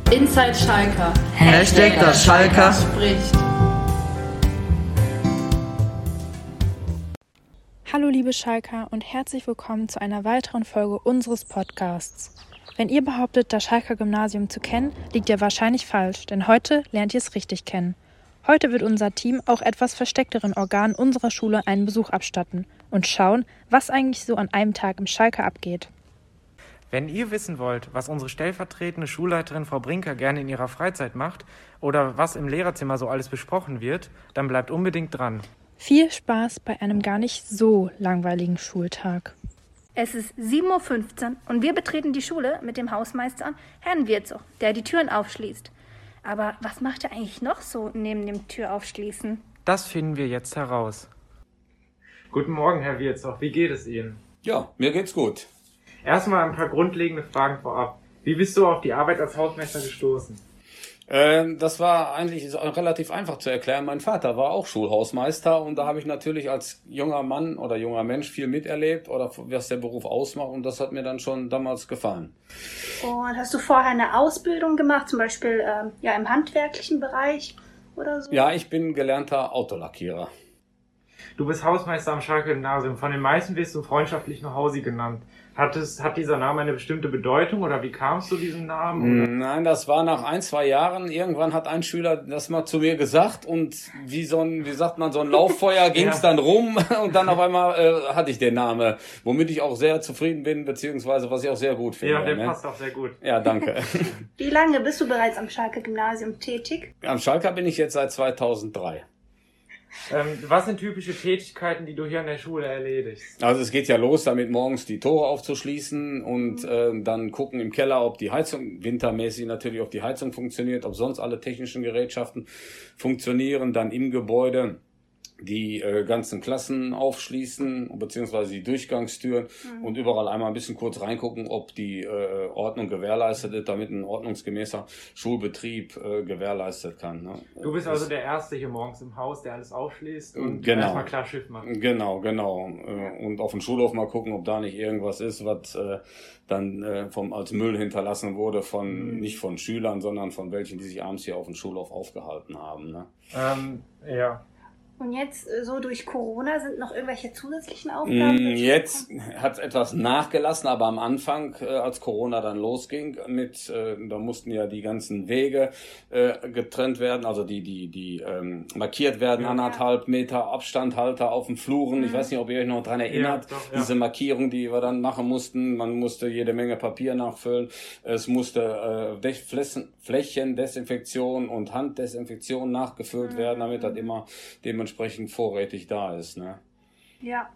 Inside Schalker. Hashtag das Schalker spricht. Hallo liebe Schalker und herzlich willkommen zu einer weiteren Folge unseres Podcasts. Wenn ihr behauptet, das Schalker Gymnasium zu kennen, liegt ihr wahrscheinlich falsch, denn heute lernt ihr es richtig kennen. Heute wird unser Team auch etwas versteckteren Organen unserer Schule einen Besuch abstatten und schauen, was eigentlich so an einem Tag im Schalker abgeht. Wenn ihr wissen wollt, was unsere stellvertretende Schulleiterin Frau Brinker gerne in ihrer Freizeit macht oder was im Lehrerzimmer so alles besprochen wird, dann bleibt unbedingt dran. Viel Spaß bei einem gar nicht so langweiligen Schultag. Es ist 7:15 Uhr und wir betreten die Schule mit dem Hausmeister Herrn Wirzow, der die Türen aufschließt. Aber was macht er eigentlich noch so neben dem Türaufschließen? Das finden wir jetzt heraus. Guten Morgen, Herr Wirzow. Wie geht es Ihnen? Ja, mir geht's gut. Erstmal ein paar grundlegende Fragen vorab. Wie bist du auf die Arbeit als Hausmeister gestoßen? Das war eigentlich relativ einfach zu erklären. Mein Vater war auch Schulhausmeister und da habe ich natürlich als junger Mann oder junger Mensch viel miterlebt oder was der Beruf ausmacht und das hat mir dann schon damals gefallen. Und hast du vorher eine Ausbildung gemacht, zum Beispiel im handwerklichen Bereich oder so? Ja, ich bin gelernter Autolackierer. Du bist Hausmeister am Schalker Gymnasium. Von den meisten wirst du freundschaftlich nur Hausi genannt. Hat dieser Name eine bestimmte Bedeutung oder wie kamst du diesem Namen? Oder? Nein, das war nach 1-2 Jahren. Irgendwann hat ein Schüler das mal zu mir gesagt und wie so ein Lauffeuer ging es dann rum und dann auf einmal hatte ich den Namen, womit ich auch sehr zufrieden bin, beziehungsweise was ich auch sehr gut finde. Ja, der passt auch sehr gut. Ja, danke. Wie lange bist du bereits am Schalker Gymnasium tätig? Am Schalker bin ich jetzt seit 2003. Was sind typische Tätigkeiten, die du hier an der Schule erledigst? Also es geht ja los, damit morgens die Tore aufzuschließen und dann gucken im Keller, ob die Heizung, wintermäßig natürlich, ob die Heizung funktioniert, ob sonst alle technischen Gerätschaften funktionieren, dann im Gebäude die ganzen Klassen aufschließen, beziehungsweise die Durchgangstüren und überall einmal ein bisschen kurz reingucken, ob die Ordnung gewährleistet ist, damit ein ordnungsgemäßer Schulbetrieb gewährleistet kann. Ne? Du bist also der Erste hier morgens im Haus, der alles aufschließt und erstmal klar Schiff macht. Genau. Und auf dem Schulhof mal gucken, ob da nicht irgendwas ist, was dann als Müll hinterlassen wurde, nicht von Schülern, sondern von welchen, die sich abends hier auf dem Schulhof aufgehalten haben. Ne? Ja. Und jetzt, so durch Corona, sind noch irgendwelche zusätzlichen Aufgaben? Jetzt hat es etwas nachgelassen, aber am Anfang, als Corona dann losging, da mussten ja die ganzen Wege getrennt werden, also die markiert werden, 1,5 Meter Abstandhalter auf den Fluren. Ich weiß nicht, ob ihr euch noch dran erinnert, diese Markierung, die wir dann machen mussten. Man musste jede Menge Papier nachfüllen. Es musste Flächendesinfektion und Handdesinfektion nachgefüllt werden, damit das immer dementsprechend vorrätig da ist, ne? Ja.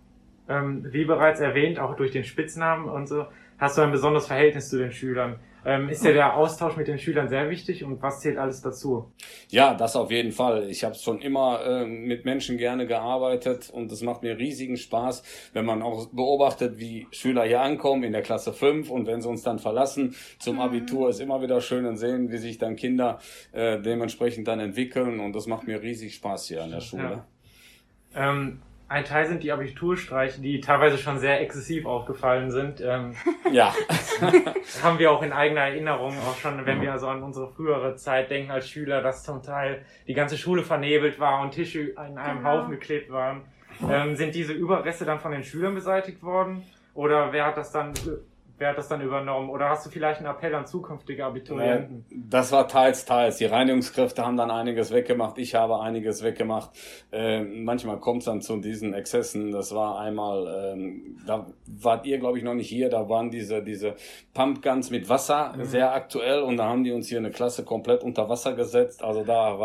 Wie bereits erwähnt, auch durch den Spitznamen und so, hast du ein besonderes Verhältnis zu den Schülern. Ist dir der Austausch mit den Schülern sehr wichtig und was zählt alles dazu? Ja, das auf jeden Fall. Ich habe schon immer mit Menschen gerne gearbeitet und es macht mir riesigen Spaß, wenn man auch beobachtet, wie Schüler hier ankommen in der Klasse 5 und wenn sie uns dann verlassen zum Abitur, ist immer wieder schön und sehen, wie sich dann Kinder dementsprechend dann entwickeln und das macht mir riesig Spaß hier an der Schule. Ja. Ein Teil sind die Abiturstreiche, die teilweise schon sehr exzessiv aufgefallen sind. Ja. Haben wir auch in eigener Erinnerung, auch schon, wenn wir also an unsere frühere Zeit denken als Schüler, dass zum Teil die ganze Schule vernebelt war und Tische in einem Haufen geklebt waren. Sind diese Überreste dann von den Schülern beseitigt worden? Oder wer hat das dann übernommen? Oder hast du vielleicht einen Appell an zukünftige Abiturienten? Das war teils. Die Reinigungskräfte haben dann einiges weggemacht. Ich habe einiges weggemacht. Manchmal kommt es dann zu diesen Exzessen. Das war einmal, da wart ihr, glaube ich, noch nicht hier. Da waren diese Pumpguns mit Wasser sehr aktuell. Und da haben die uns hier eine Klasse komplett unter Wasser gesetzt. Also da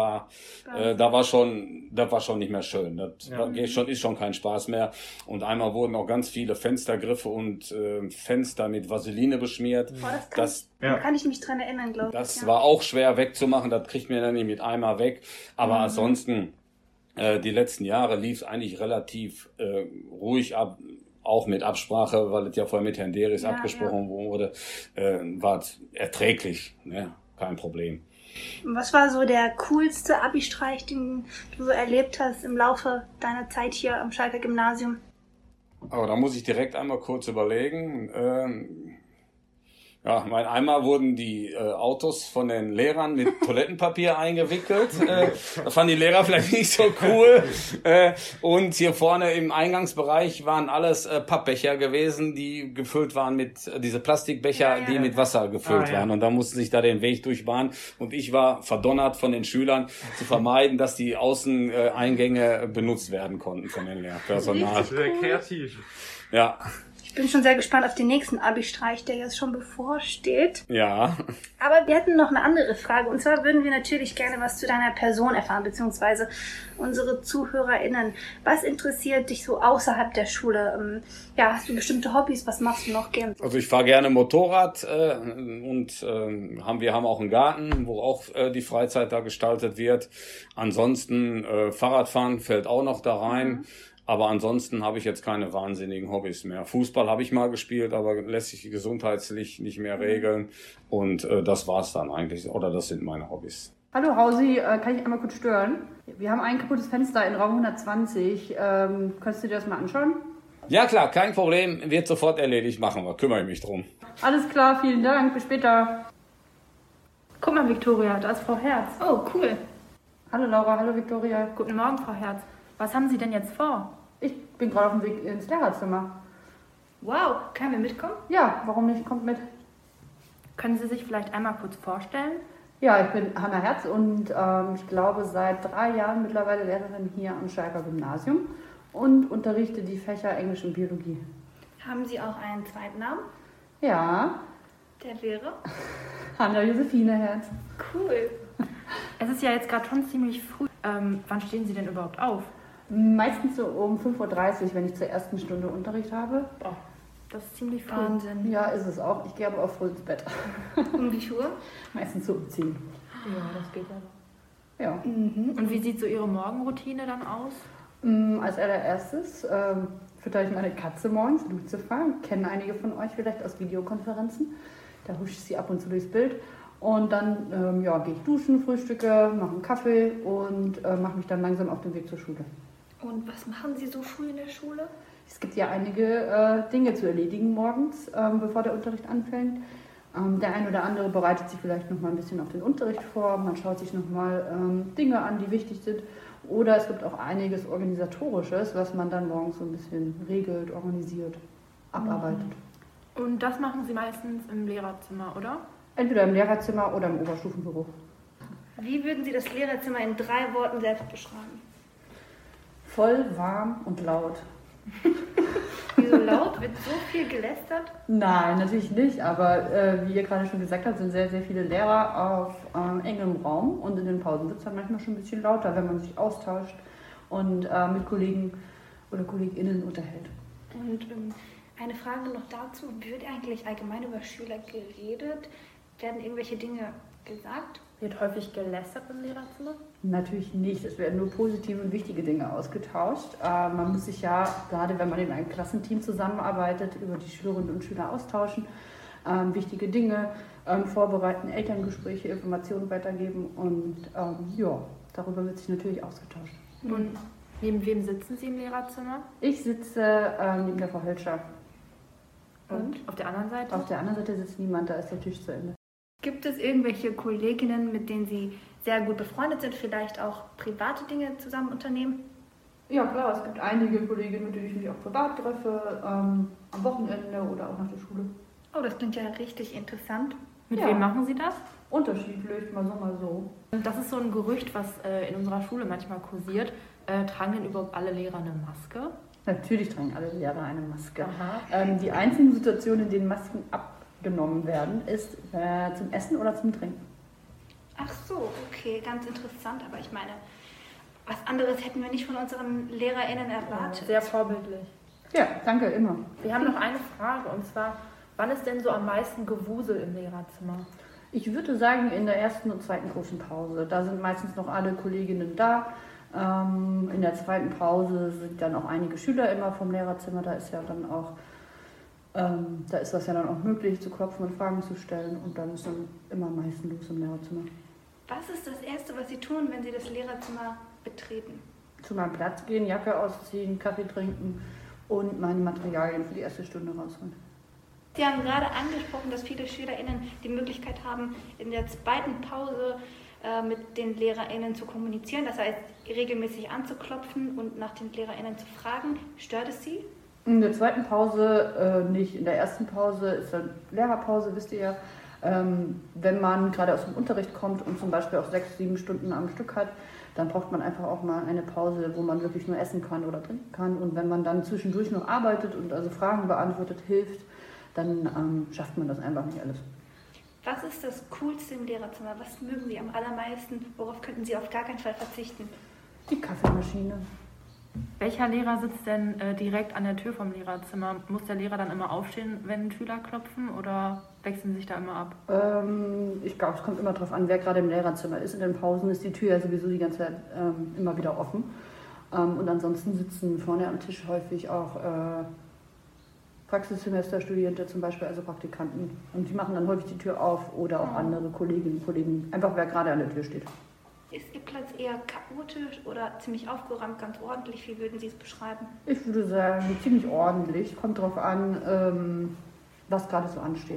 war schon nicht mehr schön. Ist schon kein Spaß mehr. Und einmal wurden auch ganz viele Fenstergriffe und Fenster mit Vaseline beschmiert. Das kann ich mich dran erinnern, glaube ich. Das war auch schwer wegzumachen, das kriegt man dann nicht mit Eimer weg. Aber ansonsten, die letzten Jahre lief es eigentlich relativ ruhig ab, auch mit Absprache, weil es ja vorher mit Herrn Deris abgesprochen wurde, war es erträglich, ne? Kein Problem. Was war so der coolste Abi-Streich, den du so erlebt hast im Laufe deiner Zeit hier am Schalker Gymnasium? Aber da muss ich direkt einmal kurz überlegen. Ja, einmal wurden die Autos von den Lehrern mit Toilettenpapier eingewickelt. Das fanden die Lehrer vielleicht nicht so cool. Und hier vorne im Eingangsbereich waren alles Pappbecher gewesen, die gefüllt waren mit diese Plastikbecher, die mit Wasser gefüllt waren. Und da mussten sich da den Weg durchbahnen. Und ich war verdonnert von den Schülern zu vermeiden, dass die Außeneingänge benutzt werden konnten von den Lehrpersonal. Sehr kreativ. Ja. Ich bin schon sehr gespannt auf den nächsten Abi-Streich, der jetzt schon bevorsteht. Ja. Aber wir hätten noch eine andere Frage. Und zwar würden wir natürlich gerne was zu deiner Person erfahren, beziehungsweise unsere ZuhörerInnen. Was interessiert dich so außerhalb der Schule? Hast du bestimmte Hobbys? Was machst du noch gern? Also ich fahre gerne Motorrad und wir haben auch einen Garten, wo auch die Freizeit da gestaltet wird. Ansonsten Fahrradfahren fällt auch noch da rein. Aber ansonsten habe ich jetzt keine wahnsinnigen Hobbys mehr. Fußball habe ich mal gespielt, aber lässt sich gesundheitlich nicht mehr regeln. Und das war's dann eigentlich. Oder das sind meine Hobbys. Hallo Hausi, kann ich einmal kurz stören? Wir haben ein kaputtes Fenster in Raum 120. Könntest du dir das mal anschauen? Ja klar, kein Problem. Wird sofort erledigt. Machen wir. Kümmere ich mich drum. Alles klar, vielen Dank. Bis später. Guck mal, Viktoria, da ist Frau Herz. Oh, cool. Hallo Laura, hallo Viktoria. Guten Morgen, Frau Herz. Was haben Sie denn jetzt vor? Ich bin gerade auf dem Weg ins Lehrerzimmer. Wow, können wir mitkommen? Ja, warum nicht? Kommt mit. Können Sie sich vielleicht einmal kurz vorstellen? Ja, ich bin Hanna Herz und ich glaube seit 3 Jahren mittlerweile Lehrerin hier am Schalker Gymnasium und unterrichte die Fächer Englisch und Biologie. Haben Sie auch einen zweiten Namen? Ja, Der wäre? Hanna Josephine Herz. Cool. Es ist ja jetzt gerade schon ziemlich früh. Wann stehen Sie denn überhaupt auf? Meistens so um 5:30 Uhr, wenn ich zur ersten Stunde Unterricht habe. Boah, das ist ziemlich früh. Wahnsinn. Ja, ist es auch. Ich gehe aber auch früh ins Bett. Um wie viel Uhr? Meistens so um 10. Ja, das geht ja. Ja. Und wie sieht so Ihre Morgenroutine dann aus? Als allererstes fütter ich meine Katze morgens, Lucifer. Kennen einige von euch vielleicht aus Videokonferenzen. Da husche ich sie ab und zu durchs Bild. Und dann gehe ich duschen, frühstücke, mache einen Kaffee und mache mich dann langsam auf den Weg zur Schule. Und was machen Sie so früh in der Schule? Es gibt ja einige Dinge zu erledigen morgens, bevor der Unterricht anfängt. Der ein oder andere bereitet sich vielleicht noch mal ein bisschen auf den Unterricht vor. Man schaut sich noch mal Dinge an, die wichtig sind. Oder es gibt auch einiges Organisatorisches, was man dann morgens so ein bisschen regelt, organisiert, abarbeitet. Und das machen Sie meistens im Lehrerzimmer, oder? Entweder im Lehrerzimmer oder im Oberstufenbüro. Wie würden Sie das Lehrerzimmer in 3 Worten selbst beschreiben? Voll, warm und laut. Wieso laut? Wird so viel gelästert? Nein, natürlich nicht, aber wie ihr gerade schon gesagt habt, sind sehr, sehr viele Lehrer auf engem Raum und in den Pausen wird es dann manchmal schon ein bisschen lauter, wenn man sich austauscht und mit Kollegen oder KollegInnen unterhält. Und eine Frage noch dazu, wird eigentlich allgemein über Schüler geredet? Werden irgendwelche Dinge gesagt? Wird häufig gelästert im Lehrerzimmer? Natürlich nicht, es werden nur positive und wichtige Dinge ausgetauscht. Man muss sich ja, gerade wenn man in einem Klassenteam zusammenarbeitet, über die Schülerinnen und Schüler austauschen, wichtige Dinge vorbereiten, Elterngespräche, Informationen weitergeben und darüber wird sich natürlich ausgetauscht. Und neben wem sitzen Sie im Lehrerzimmer? Ich sitze neben der Frau Hölscher. Und auf der anderen Seite? Auf der anderen Seite sitzt niemand, da ist der Tisch zu Ende. Gibt es irgendwelche Kolleginnen, mit denen Sie sehr gut befreundet sind, vielleicht auch private Dinge zusammen unternehmen? Ja klar, es gibt einige Kolleginnen, mit denen ich mich auch privat treffe, am Wochenende oder auch nach der Schule. Oh, das klingt ja richtig interessant. Mit Ja. wem machen Sie das? Unterschiedlich, mal so, mal so. Das ist so ein Gerücht, was in unserer Schule manchmal kursiert. Tragen denn überhaupt alle Lehrer eine Maske? Natürlich tragen alle Lehrer eine Maske. Aha. Die einzigen Situationen, in denen Masken abgenommen werden, ist zum Essen oder zum Trinken. Ach so, okay, ganz interessant. Aber ich meine, was anderes hätten wir nicht von unseren LehrerInnen erwartet. Sehr vorbildlich. Ja, danke, immer. Wir haben noch eine Frage, und zwar, wann ist denn so am meisten Gewusel im Lehrerzimmer? Ich würde sagen, in der ersten und zweiten großen Pause. Da sind meistens noch alle Kolleginnen da. In der zweiten Pause sind dann auch einige Schüler immer vom Lehrerzimmer. Da ist ja dann auch, da ist das ja dann auch möglich, zu klopfen und Fragen zu stellen. Und dann ist dann immer am meisten los im Lehrerzimmer. Was ist das Erste, was Sie tun, wenn Sie das Lehrerzimmer betreten? Zu meinem Platz gehen, Jacke ausziehen, Kaffee trinken und meine Materialien für die erste Stunde rausholen. Sie haben gerade angesprochen, dass viele SchülerInnen die Möglichkeit haben, in der zweiten Pause mit den LehrerInnen zu kommunizieren, das heißt regelmäßig anzuklopfen und nach den LehrerInnen zu fragen. Stört es Sie? In der zweiten Pause nicht. In der ersten Pause ist dann Lehrerpause, wisst ihr ja. Wenn man gerade aus dem Unterricht kommt und zum Beispiel auch 6-7 Stunden am Stück hat, dann braucht man einfach auch mal eine Pause, wo man wirklich nur essen kann oder trinken kann. Und wenn man dann zwischendurch noch arbeitet und also Fragen beantwortet, hilft, dann schafft man das einfach nicht alles. Was ist das Coolste im Lehrerzimmer? Was mögen Sie am allermeisten? Worauf könnten Sie auf gar keinen Fall verzichten? Die Kaffeemaschine. Welcher Lehrer sitzt denn direkt an der Tür vom Lehrerzimmer? Muss der Lehrer dann immer aufstehen, wenn Schüler klopfen, oder wechseln sie sich da immer ab? Ich glaube, es kommt immer darauf an, wer gerade im Lehrerzimmer ist. In den Pausen ist die Tür ja sowieso die ganze Zeit immer wieder offen. Und ansonsten sitzen vorne am Tisch häufig auch Praxissemesterstudierende zum Beispiel, also Praktikanten. Und die machen dann häufig die Tür auf oder auch andere Kolleginnen und Kollegen, einfach wer gerade an der Tür steht. Ist Ihr Platz eher chaotisch oder ziemlich aufgeräumt, ganz ordentlich? Wie würden Sie es beschreiben? Ich würde sagen, ziemlich ordentlich. Kommt darauf an, was gerade so ansteht.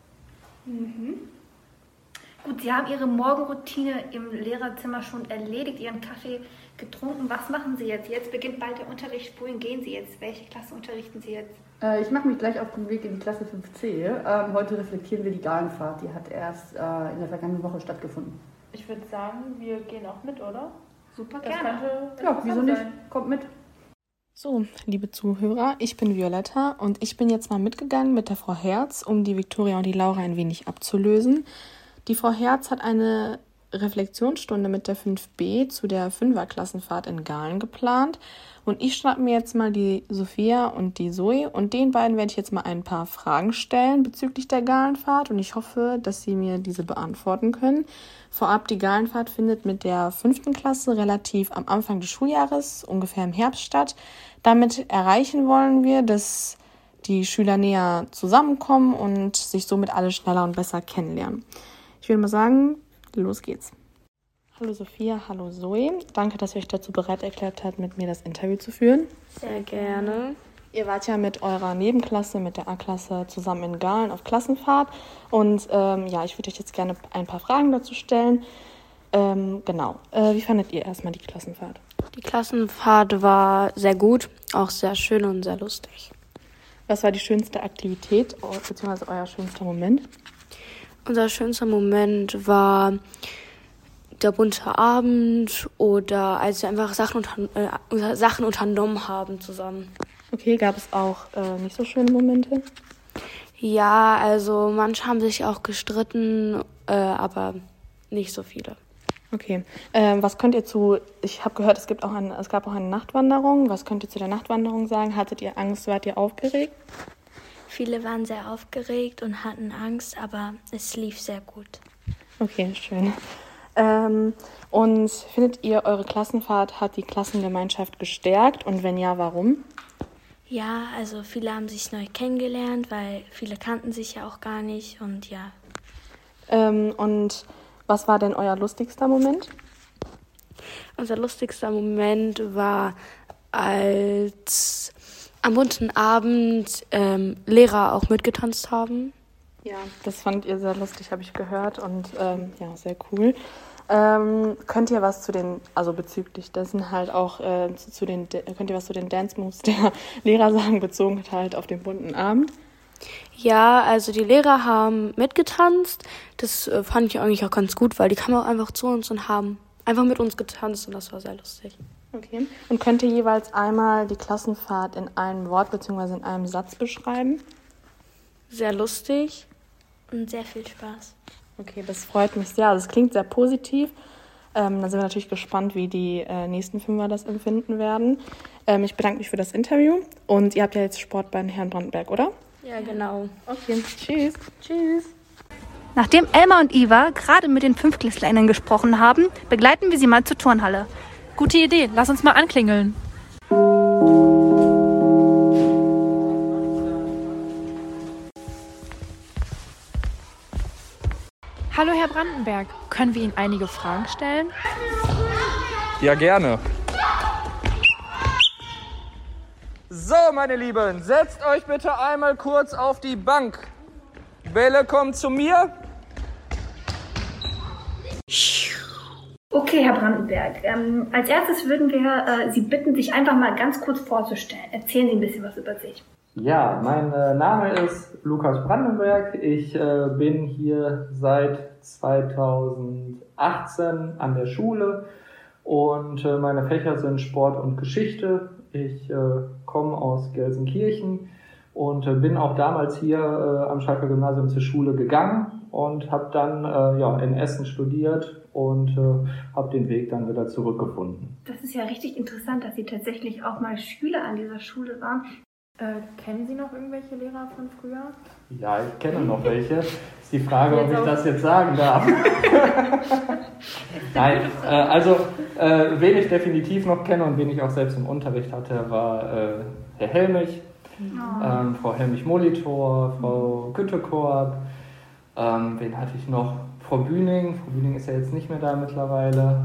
Gut, Sie haben Ihre Morgenroutine im Lehrerzimmer schon erledigt, Ihren Kaffee getrunken. Was machen Sie jetzt? Jetzt beginnt bald der Unterricht. Wohin gehen Sie jetzt? Welche Klasse unterrichten Sie jetzt? Ich mache mich gleich auf den Weg in die Klasse 5c. Heute reflektieren wir die Galenfahrt. Die hat erst in der vergangenen Woche stattgefunden. Ich würde sagen, wir gehen auch mit, oder? Super, Das gerne. Ja, wieso nicht? Kommt mit. So, liebe Zuhörer, ich bin Violetta und ich bin jetzt mal mitgegangen mit der Frau Herz, um die Viktoria und die Laura ein wenig abzulösen. Die Frau Herz hat eine Reflexionsstunde mit der 5b zu der 5er-Klassenfahrt in Galen geplant. Und ich schnappe mir jetzt mal die Sophia und die Zoe und den beiden werde ich jetzt mal ein paar Fragen stellen bezüglich der Galenfahrt und ich hoffe, dass sie mir diese beantworten können. Vorab, die Galenfahrt findet mit der 5. Klasse relativ am Anfang des Schuljahres, ungefähr im Herbst statt. Damit erreichen wollen wir, dass die Schüler näher zusammenkommen und sich somit alle schneller und besser kennenlernen. Ich würde mal sagen, los geht's. Hallo Sophia, hallo Zoe. Danke, dass ihr euch dazu bereit erklärt habt, mit mir das Interview zu führen. Sehr gerne. Ihr wart ja mit eurer Nebenklasse, mit der A-Klasse zusammen in Galen auf Klassenfahrt. Und ich würde euch jetzt gerne ein paar Fragen dazu stellen. Wie fandet ihr erstmal die Klassenfahrt? Die Klassenfahrt war sehr gut, auch sehr schön und sehr lustig. Was war die schönste Aktivität, beziehungsweise euer schönster Moment? Unser schönster Moment war der bunte Abend oder als wir einfach Sachen unternommen haben zusammen. Okay, gab es auch nicht so schöne Momente? Ja, also manche haben sich auch gestritten, aber nicht so viele. Okay, was könnt ihr ich habe gehört, es gab auch eine Nachtwanderung. Was könnt ihr zu der Nachtwanderung sagen? Hattet ihr Angst, wart ihr aufgeregt? Viele waren sehr aufgeregt und hatten Angst, aber es lief sehr gut. Okay, schön. Und findet ihr, eure Klassenfahrt hat die Klassengemeinschaft gestärkt? Und wenn ja, warum? Ja, also viele haben sich neu kennengelernt, weil viele kannten sich ja auch gar nicht und ja. Und was war denn euer lustigster Moment? Unser lustigster Moment war, als am bunten Abend Lehrer auch mitgetanzt haben. Ja, das fand ihr sehr lustig, habe ich gehört und sehr cool. Könnt ihr was bezüglich dessen halt auch, könnt ihr was zu den Dance Moves der Lehrer sagen, bezogen halt auf den bunten Abend? Ja, also die Lehrer haben mitgetanzt. Das fand ich eigentlich auch ganz gut, weil die kamen auch einfach zu uns und haben einfach mit uns getanzt und das war sehr lustig. Okay. Und könnt ihr jeweils einmal die Klassenfahrt in einem Wort bzw. in einem Satz beschreiben? Sehr lustig. Und sehr viel Spaß. Okay, das freut mich sehr. Das klingt sehr positiv. Dann sind wir natürlich gespannt, wie die nächsten Fünfer das empfinden werden. Ich bedanke mich für das Interview. Und ihr habt ja jetzt Sport bei Herrn Brandenberg, oder? Ja, genau. Okay, tschüss. Tschüss. Nachdem Elmar und Iva gerade mit den Fünftklässlerinnen gesprochen haben, begleiten wir sie mal zur Turnhalle. Gute Idee, lass uns mal anklingeln. Hallo Herr Brandenberg, können wir Ihnen einige Fragen stellen? Ja, gerne. So, meine Lieben, setzt euch bitte einmal kurz auf die Bank. Bälle kommen zu mir. Okay, Herr Brandenberg. Als erstes würden wir Sie bitten, sich einfach mal ganz kurz vorzustellen. Erzählen Sie ein bisschen was über sich. Ja, mein Name ist Lukas Brandenberg. Ich bin hier seit 2018 an der Schule und meine Fächer sind Sport und Geschichte. Ich komme aus Gelsenkirchen und bin auch damals hier am Schalker Gymnasium zur Schule gegangen und habe dann in Essen studiert und habe den Weg dann wieder zurückgefunden. Das ist ja richtig interessant, dass Sie tatsächlich auch mal Schüler an dieser Schule waren. Kennen Sie noch irgendwelche Lehrer von früher? Ja, ich kenne noch welche. Ist die Frage, ob ich das jetzt sagen darf. Nein, wen ich definitiv noch kenne und wen ich auch selbst im Unterricht hatte, war Herr Helmich, Frau Helmich-Molitor, Frau Güttekorb, wen hatte ich noch? Frau Bühning. Frau Bühning ist ja jetzt nicht mehr da mittlerweile.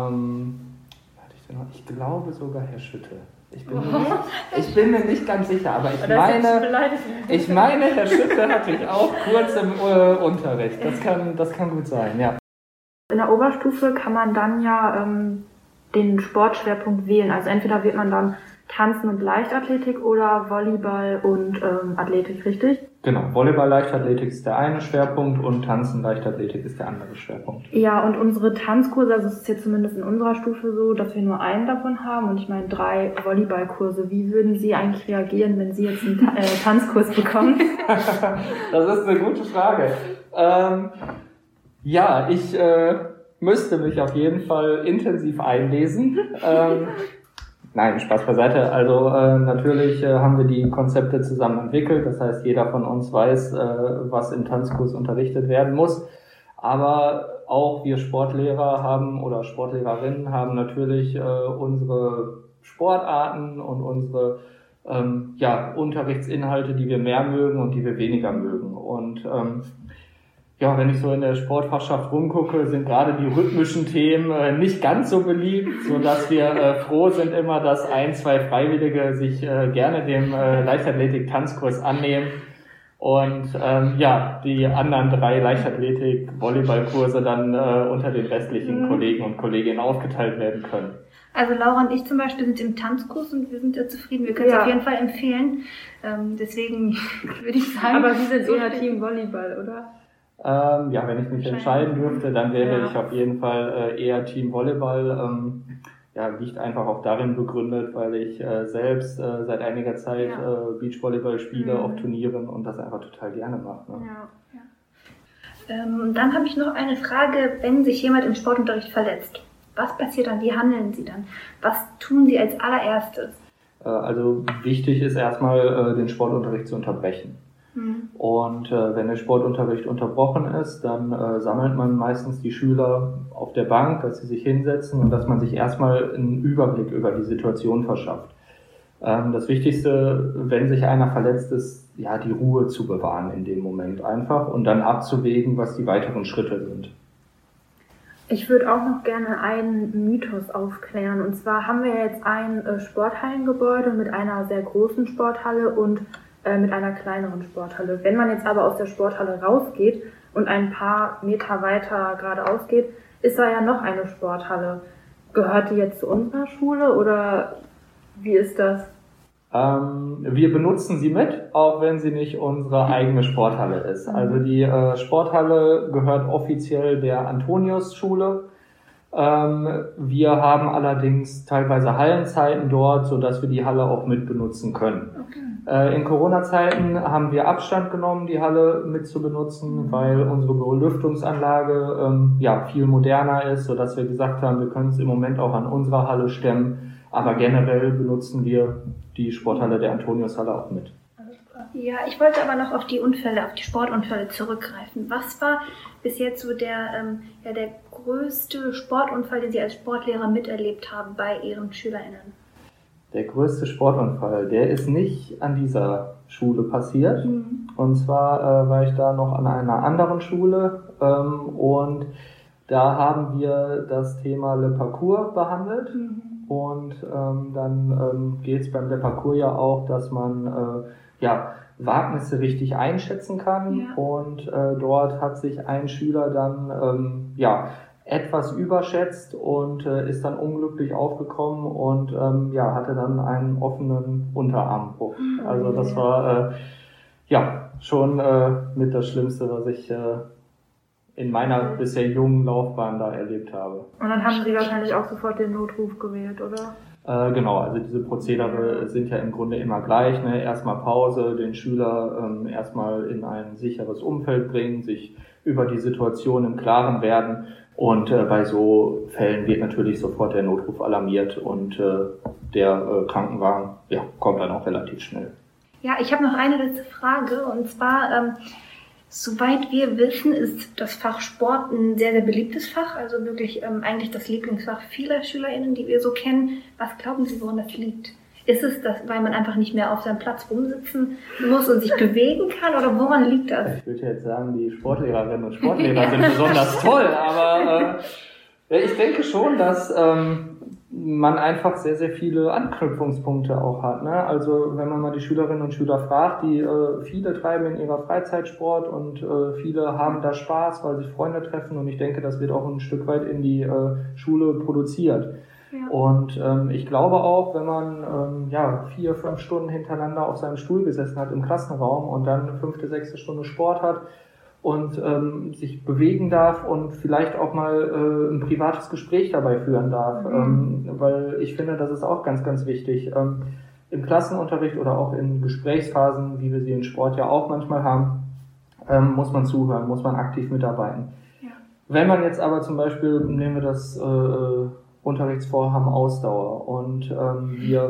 Ich glaube sogar Herr Schütte. Ich bin mir nicht ganz sicher, aber ich meine, Herr Schütte hatte ich auch kurz im Unterricht. Das kann gut sein, ja. In der Oberstufe kann man dann ja den Sportschwerpunkt wählen. Also entweder wird man dann Tanzen und Leichtathletik oder Volleyball und Athletik, richtig? Genau, Volleyball, Leichtathletik ist der eine Schwerpunkt und Tanzen, Leichtathletik ist der andere Schwerpunkt. Ja, und unsere Tanzkurse, also es ist jetzt zumindest in unserer Stufe so, dass wir nur einen davon haben und ich meine 3 Volleyballkurse. Wie würden Sie eigentlich reagieren, wenn Sie jetzt einen Tanzkurs bekommen? Das ist eine gute Frage. Ich müsste mich auf jeden Fall intensiv einlesen. Nein, Spaß beiseite. Also natürlich haben wir die Konzepte zusammen entwickelt. Das heißt, jeder von uns weiß, was im Tanzkurs unterrichtet werden muss. Aber auch wir Sportlehrer haben oder Sportlehrerinnen haben natürlich unsere Sportarten und unsere Unterrichtsinhalte, die wir mehr mögen und die wir weniger mögen. Und wenn ich so in der Sportfachschaft rumgucke, sind gerade die rhythmischen Themen nicht ganz so beliebt, so dass wir froh sind immer, dass 1, 2 Freiwillige sich gerne dem Leichtathletik-Tanzkurs annehmen und die anderen 3 Leichtathletik-Volleyballkurse dann unter den restlichen Kollegen und Kolleginnen aufgeteilt werden können. Also Laura und ich zum Beispiel sind im Tanzkurs und wir sind ja zufrieden. Wir können es auf jeden Fall empfehlen. Deswegen würde ich sagen... Aber Sie sind eher Team Volleyball, oder? Wenn ich mich entscheiden dürfte, dann wäre ich auf jeden Fall eher Team Volleyball. Liegt einfach auch darin begründet, weil ich selbst seit einiger Zeit Beachvolleyball spiele auf Turnieren und das einfach total gerne mache. Ne? Dann habe ich noch eine Frage, wenn sich jemand im Sportunterricht verletzt. Was passiert dann? Wie handeln Sie dann? Was tun Sie als allererstes? Also wichtig ist erstmal, den Sportunterricht zu unterbrechen. Und wenn der Sportunterricht unterbrochen ist, dann sammelt man meistens die Schüler auf der Bank, dass sie sich hinsetzen und dass man sich erstmal einen Überblick über die Situation verschafft. Das Wichtigste, wenn sich einer verletzt ist, die Ruhe zu bewahren in dem Moment einfach und dann abzuwägen, was die weiteren Schritte sind. Ich würde auch noch gerne einen Mythos aufklären. Und zwar haben wir jetzt ein Sporthallengebäude mit einer sehr großen Sporthalle und mit einer kleineren Sporthalle. Wenn man jetzt aber aus der Sporthalle rausgeht und ein paar Meter weiter geradeaus geht, ist da ja noch eine Sporthalle. Gehört die jetzt zu unserer Schule oder wie ist das? Wir benutzen sie mit, auch wenn sie nicht unsere eigene Sporthalle ist. Also die Sporthalle gehört offiziell der Antonius-Schule. Wir haben allerdings teilweise Hallenzeiten dort, sodass wir die Halle auch mit benutzen können. In Corona-Zeiten haben wir Abstand genommen, die Halle mit zu benutzen, weil unsere Belüftungsanlage viel moderner ist, sodass wir gesagt haben, wir können es im Moment auch an unserer Halle stemmen. Aber generell benutzen wir die Sporthalle der Antonius-Halle auch mit. Ja, ich wollte aber noch auf die Sportunfälle zurückgreifen. Was war bis jetzt so der größte Sportunfall, den Sie als Sportlehrer miterlebt haben bei Ihren SchülerInnen? Der größte Sportunfall, der ist nicht an dieser Schule passiert. Und zwar war ich da noch an einer anderen Schule und da haben wir das Thema Le Parcours behandelt. Und dann geht es beim Parcours ja auch, dass man Wagnisse richtig einschätzen kann. Und dort hat sich ein Schüler dann etwas überschätzt und ist dann unglücklich aufgekommen und hatte dann einen offenen Unterarmbruch. Also das war schon mit das Schlimmste, was ich in meiner bisher jungen Laufbahn da erlebt habe. Und dann haben Sie wahrscheinlich auch sofort den Notruf gewählt, oder? Genau, also diese Prozedere sind ja im Grunde immer gleich. Ne? Erstmal Pause, den Schüler erstmal in ein sicheres Umfeld bringen, sich über die Situation im Klaren werden. Und bei so Fällen wird natürlich sofort der Notruf alarmiert und der Krankenwagen kommt dann auch relativ schnell. Ja, ich habe noch eine letzte Frage und zwar, soweit wir wissen, ist das Fach Sport ein sehr, sehr beliebtes Fach, also wirklich eigentlich das Lieblingsfach vieler SchülerInnen, die wir so kennen. Was glauben Sie, woran das liegt? Ist es das, weil man einfach nicht mehr auf seinem Platz rumsitzen muss und sich bewegen kann, oder woran liegt das? Ich würde jetzt sagen, die Sportlehrerinnen und Sportlehrer sind besonders toll, aber ich denke schon, dass man einfach sehr, sehr viele Anknüpfungspunkte auch hat. Ne? Also wenn man mal die Schülerinnen und Schüler fragt, viele treiben in ihrer Freizeit Sport und viele haben da Spaß, weil sich Freunde treffen, und ich denke, das wird auch ein Stück weit in die Schule produziert. Ja. Und ich glaube auch, wenn man 4-5 Stunden hintereinander auf seinem Stuhl gesessen hat im Klassenraum und dann 5., 6. Stunde Sport hat und sich bewegen darf und vielleicht auch mal ein privates Gespräch dabei führen darf, weil ich finde, das ist auch ganz, ganz wichtig. Im Klassenunterricht oder auch in Gesprächsphasen, wie wir sie in Sport ja auch manchmal haben, muss man zuhören, muss man aktiv mitarbeiten. Ja. Wenn man jetzt aber zum Beispiel, nehmen wir das Unterrichtsvorhaben Ausdauer, und wir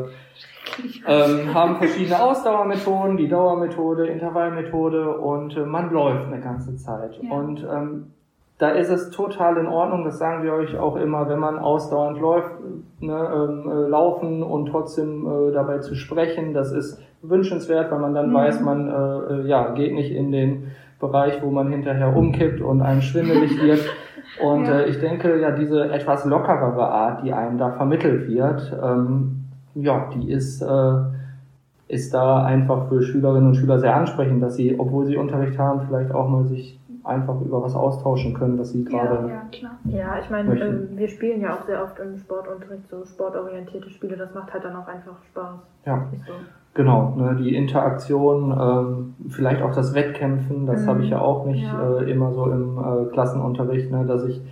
haben verschiedene Ausdauermethoden, die Dauermethode, Intervallmethode, und man läuft eine ganze Zeit. Ja. Und da ist es total in Ordnung, das sagen wir euch auch immer, wenn man ausdauernd läuft, laufen und trotzdem dabei zu sprechen, das ist wünschenswert, weil man dann weiß, man geht nicht in den Bereich, wo man hinterher umkippt und einem schwindelig wird. Und ich denke, diese etwas lockerere Art, die einem da vermittelt wird, die ist da einfach für Schülerinnen und Schüler sehr ansprechend, dass sie, obwohl sie Unterricht haben, vielleicht auch mal sich einfach über was austauschen können, was sie gerade klar. Ja, ich meine, wir spielen ja auch sehr oft im Sportunterricht so sportorientierte Spiele, das macht halt dann auch einfach Spaß. Ja, so. Genau, ne, die Interaktion, vielleicht auch das Wettkämpfen, das habe ich ja auch nicht immer so im Klassenunterricht, ne, dass ich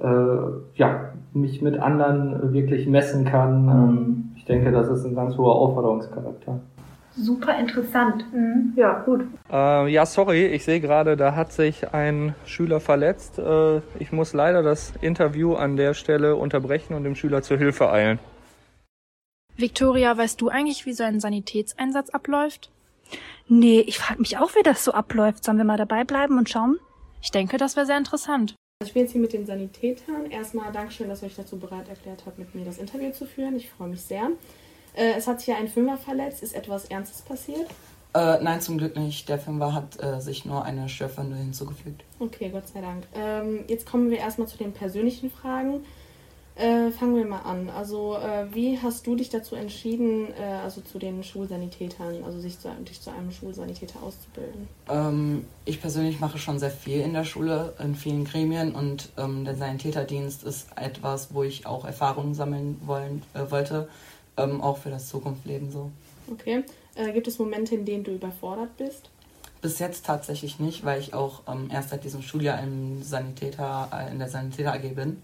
mich mit anderen wirklich messen kann. Ich denke, das ist ein ganz hoher Aufforderungscharakter. Super interessant. Ja, gut. Sorry, ich sehe gerade, da hat sich ein Schüler verletzt. Ich muss leider das Interview an der Stelle unterbrechen und dem Schüler zur Hilfe eilen. Victoria, weißt du eigentlich, wie so ein Sanitätseinsatz abläuft? Nee, ich frage mich auch, wie das so abläuft. Sollen wir mal dabei bleiben und schauen? Ich denke, das wäre sehr interessant. Ich bin jetzt hier mit den Sanitätern. Erstmal Dankeschön, dass ihr euch dazu bereit erklärt habt, mit mir das Interview zu führen. Ich freue mich sehr. Es hat sich ja ein Fünfer verletzt. Ist etwas Ernstes passiert? Nein, zum Glück nicht. Der Fünfer hat sich nur eine Störwunde hinzugefügt. Okay, Gott sei Dank. Jetzt kommen wir erstmal zu den persönlichen Fragen. Fangen wir mal an. Also, wie hast du dich dazu entschieden, zu den Schulsanitätern, also dich zu einem Schulsanitäter auszubilden? Ich persönlich mache schon sehr viel in der Schule, in vielen Gremien, und der Sanitäterdienst ist etwas, wo ich auch Erfahrungen sammeln wollte, auch für das Zukunftsleben so. Okay. Gibt es Momente, in denen du überfordert bist? Bis jetzt tatsächlich nicht, weil ich auch erst seit diesem Schuljahr in der Sanitäter AG bin.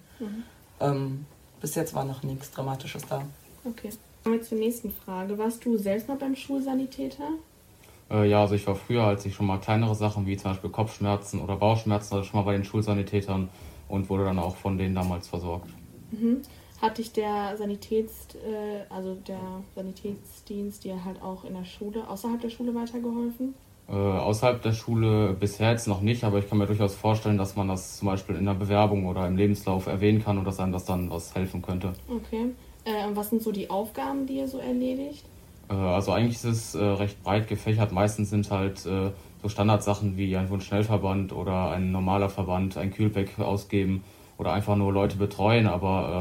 Bis jetzt war noch nichts Dramatisches da. Okay. Kommen wir zur nächsten Frage. Warst du selbst mal beim Schulsanitäter? Also ich war früher, als ich schon mal kleinere Sachen wie zum Beispiel Kopfschmerzen oder Bauchschmerzen, also schon mal bei den Schulsanitätern und wurde dann auch von denen damals versorgt. Hat dich der Sanitätsdienst dir halt auch in der Schule, außerhalb der Schule weitergeholfen? Außerhalb der Schule bisher jetzt noch nicht, aber ich kann mir durchaus vorstellen, dass man das zum Beispiel in der Bewerbung oder im Lebenslauf erwähnen kann und dass einem das dann was helfen könnte. Okay. Was sind so die Aufgaben, die ihr so erledigt? Also eigentlich ist es recht breit gefächert. Meistens sind halt so Standardsachen wie ein Wundschnellverband oder ein normaler Verband, ein Kühlpack ausgeben oder einfach nur Leute betreuen, aber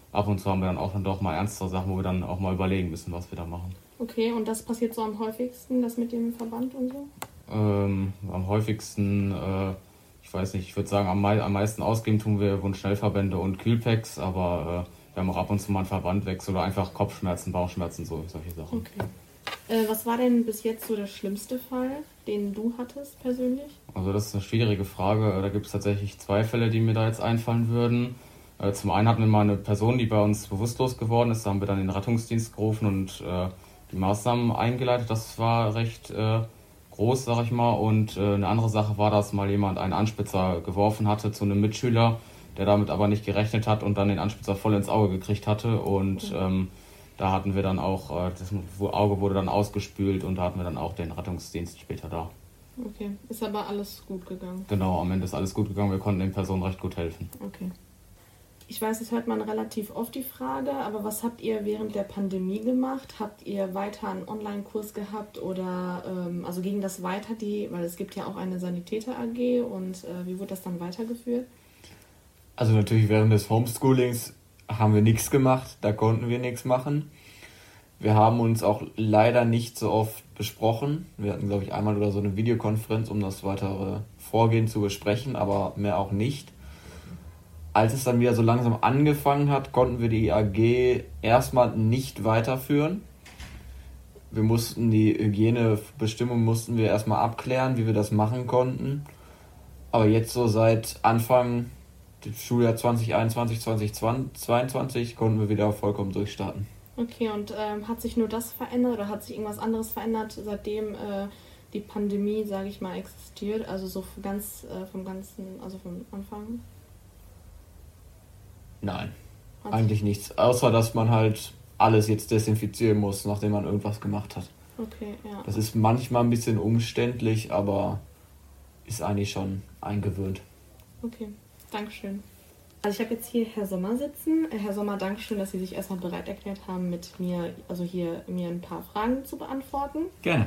ab und zu haben wir dann auch dann doch mal ernstere Sachen, wo wir dann auch mal überlegen müssen, was wir da machen. Okay, und das passiert so am häufigsten, das mit dem Verband und so? Am häufigsten, ich weiß nicht, ich würde sagen, am meisten ausgeben tun wir Wundschnellverbände und Kühlpacks, aber wir haben auch ab und zu mal einen Verbandwechsel oder einfach Kopfschmerzen, Bauchschmerzen, solche Sachen. Okay. Was war denn bis jetzt so der schlimmste Fall, den du hattest persönlich? Also das ist eine schwierige Frage. Da gibt es tatsächlich 2 Fälle, die mir da jetzt einfallen würden. Zum einen hatten wir mal eine Person, die bei uns bewusstlos geworden ist. Da haben wir dann den Rettungsdienst gerufen und die Maßnahmen eingeleitet. Das war recht groß, sag ich mal. Und eine andere Sache war, dass mal jemand einen Anspitzer geworfen hatte zu einem Mitschüler, der damit aber nicht gerechnet hat und dann den Anspitzer voll ins Auge gekriegt hatte. Und da hatten wir dann auch, das Auge wurde dann ausgespült und da hatten wir dann auch den Rettungsdienst später da. Okay, ist aber alles gut gegangen? Genau, am Ende ist alles gut gegangen. Wir konnten den Personen recht gut helfen. Okay. Ich weiß, das hört man relativ oft die Frage, aber was habt ihr während der Pandemie gemacht? Habt ihr weiter einen Online-Kurs gehabt oder also ging das weiter, weil es gibt ja auch eine Sanitäter AG und wie wurde das dann weitergeführt? Also natürlich während des Homeschoolings haben wir nichts gemacht, da konnten wir nichts machen. Wir haben uns auch leider nicht so oft besprochen. Wir hatten, glaube ich, einmal oder so eine Videokonferenz, um das weitere Vorgehen zu besprechen, aber mehr auch nicht. Als es dann wieder so langsam angefangen hat, konnten wir die AG erstmal nicht weiterführen. Wir mussten die Hygienebestimmungen erstmal abklären, wie wir das machen konnten. Aber jetzt so seit Anfang des Schuljahr 2021, 2022 konnten wir wieder vollkommen durchstarten. Okay, und hat sich nur das verändert oder hat sich irgendwas anderes verändert, seitdem die Pandemie, sage ich mal, existiert? Also so vom Anfang? Nein, eigentlich nichts. Außer, dass man halt alles jetzt desinfizieren muss, nachdem man irgendwas gemacht hat. Okay, ja. Das ist manchmal ein bisschen umständlich, aber ist eigentlich schon eingewöhnt. Okay, Dankeschön. Also ich habe jetzt hier Herr Sommer sitzen. Herr Sommer, Dankeschön, dass Sie sich erstmal bereit erklärt haben, mir ein paar Fragen zu beantworten. Gerne.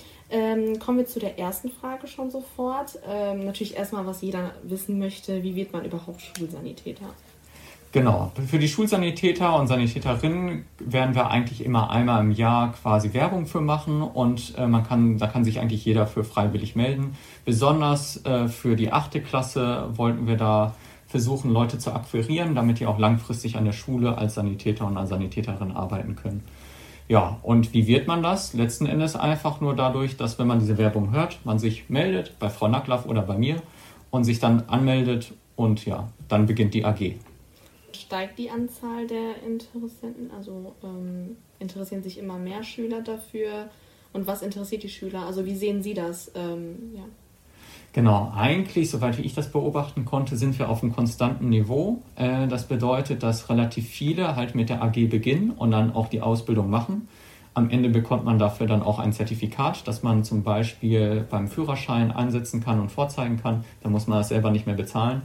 Kommen wir zu der ersten Frage schon sofort. Natürlich erstmal, was jeder wissen möchte, wie wird man überhaupt Schulsanitäter? Genau, für die Schulsanitäter und Sanitäterinnen werden wir eigentlich immer einmal im Jahr quasi Werbung für machen und da kann sich eigentlich jeder für freiwillig melden. Besonders für die 8. Klasse wollten wir da versuchen, Leute zu akquirieren, damit die auch langfristig an der Schule als Sanitäter und als Sanitäterin arbeiten können. Ja, und wie wird man das? Letzten Endes einfach nur dadurch, dass wenn man diese Werbung hört, man sich meldet bei Frau Nacklaff oder bei mir und sich dann anmeldet und ja, dann beginnt die AG. Steigt die Anzahl der Interessenten? Also interessieren sich immer mehr Schüler dafür? Und was interessiert die Schüler? Also wie sehen Sie das? Ja. Genau, eigentlich, soweit ich das beobachten konnte, sind wir auf einem konstanten Niveau. Das bedeutet, dass relativ viele halt mit der AG beginnen und dann auch die Ausbildung machen. Am Ende bekommt man dafür dann auch ein Zertifikat, das man zum Beispiel beim Führerschein einsetzen kann und vorzeigen kann. Da muss man das selber nicht mehr bezahlen.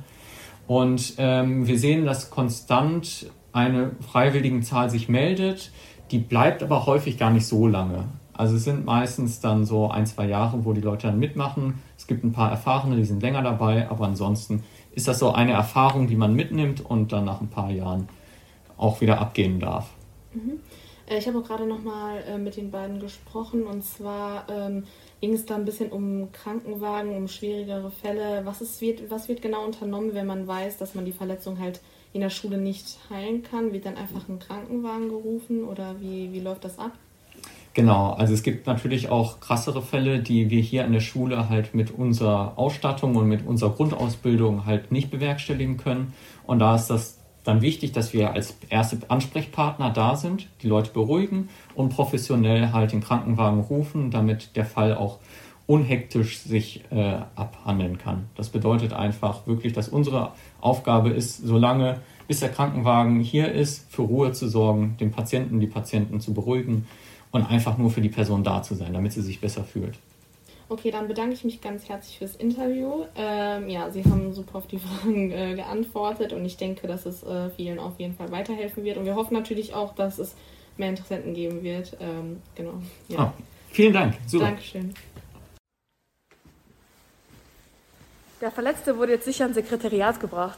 Und wir sehen, dass konstant eine Freiwilligenzahl sich meldet. Die bleibt aber häufig gar nicht so lange. Also es sind meistens dann so 1-2 Jahre, wo die Leute dann mitmachen. Es gibt ein paar Erfahrene, die sind länger dabei, aber ansonsten ist das so eine Erfahrung, die man mitnimmt und dann nach ein paar Jahren auch wieder abgeben darf. Mhm. Ich habe auch gerade nochmal mit den beiden gesprochen und zwar ging es da ein bisschen um Krankenwagen, um schwierigere Fälle. Was wird genau unternommen, wenn man weiß, dass man die Verletzung halt in der Schule nicht heilen kann? Wird dann einfach ein Krankenwagen gerufen oder wie läuft das ab? Genau, also es gibt natürlich auch krassere Fälle, die wir hier an der Schule halt mit unserer Ausstattung und mit unserer Grundausbildung halt nicht bewerkstelligen können. Und da ist das dann wichtig, dass wir als erste Ansprechpartner da sind, die Leute beruhigen und professionell halt den Krankenwagen rufen, damit der Fall auch unhektisch sich abhandeln kann. Das bedeutet einfach wirklich, dass unsere Aufgabe ist, solange bis der Krankenwagen hier ist, für Ruhe zu sorgen, den Patienten, die Patienten zu beruhigen und einfach nur für die Person da zu sein, damit sie sich besser fühlt. Okay, dann bedanke ich mich ganz herzlich fürs Interview. Sie haben super auf die Fragen geantwortet und ich denke, dass es vielen auf jeden Fall weiterhelfen wird. Und wir hoffen natürlich auch, dass es mehr Interessenten geben wird. Genau. Ja. Oh, vielen Dank. Super. Dankeschön. Der Verletzte wurde jetzt sicher ins Sekretariat gebracht.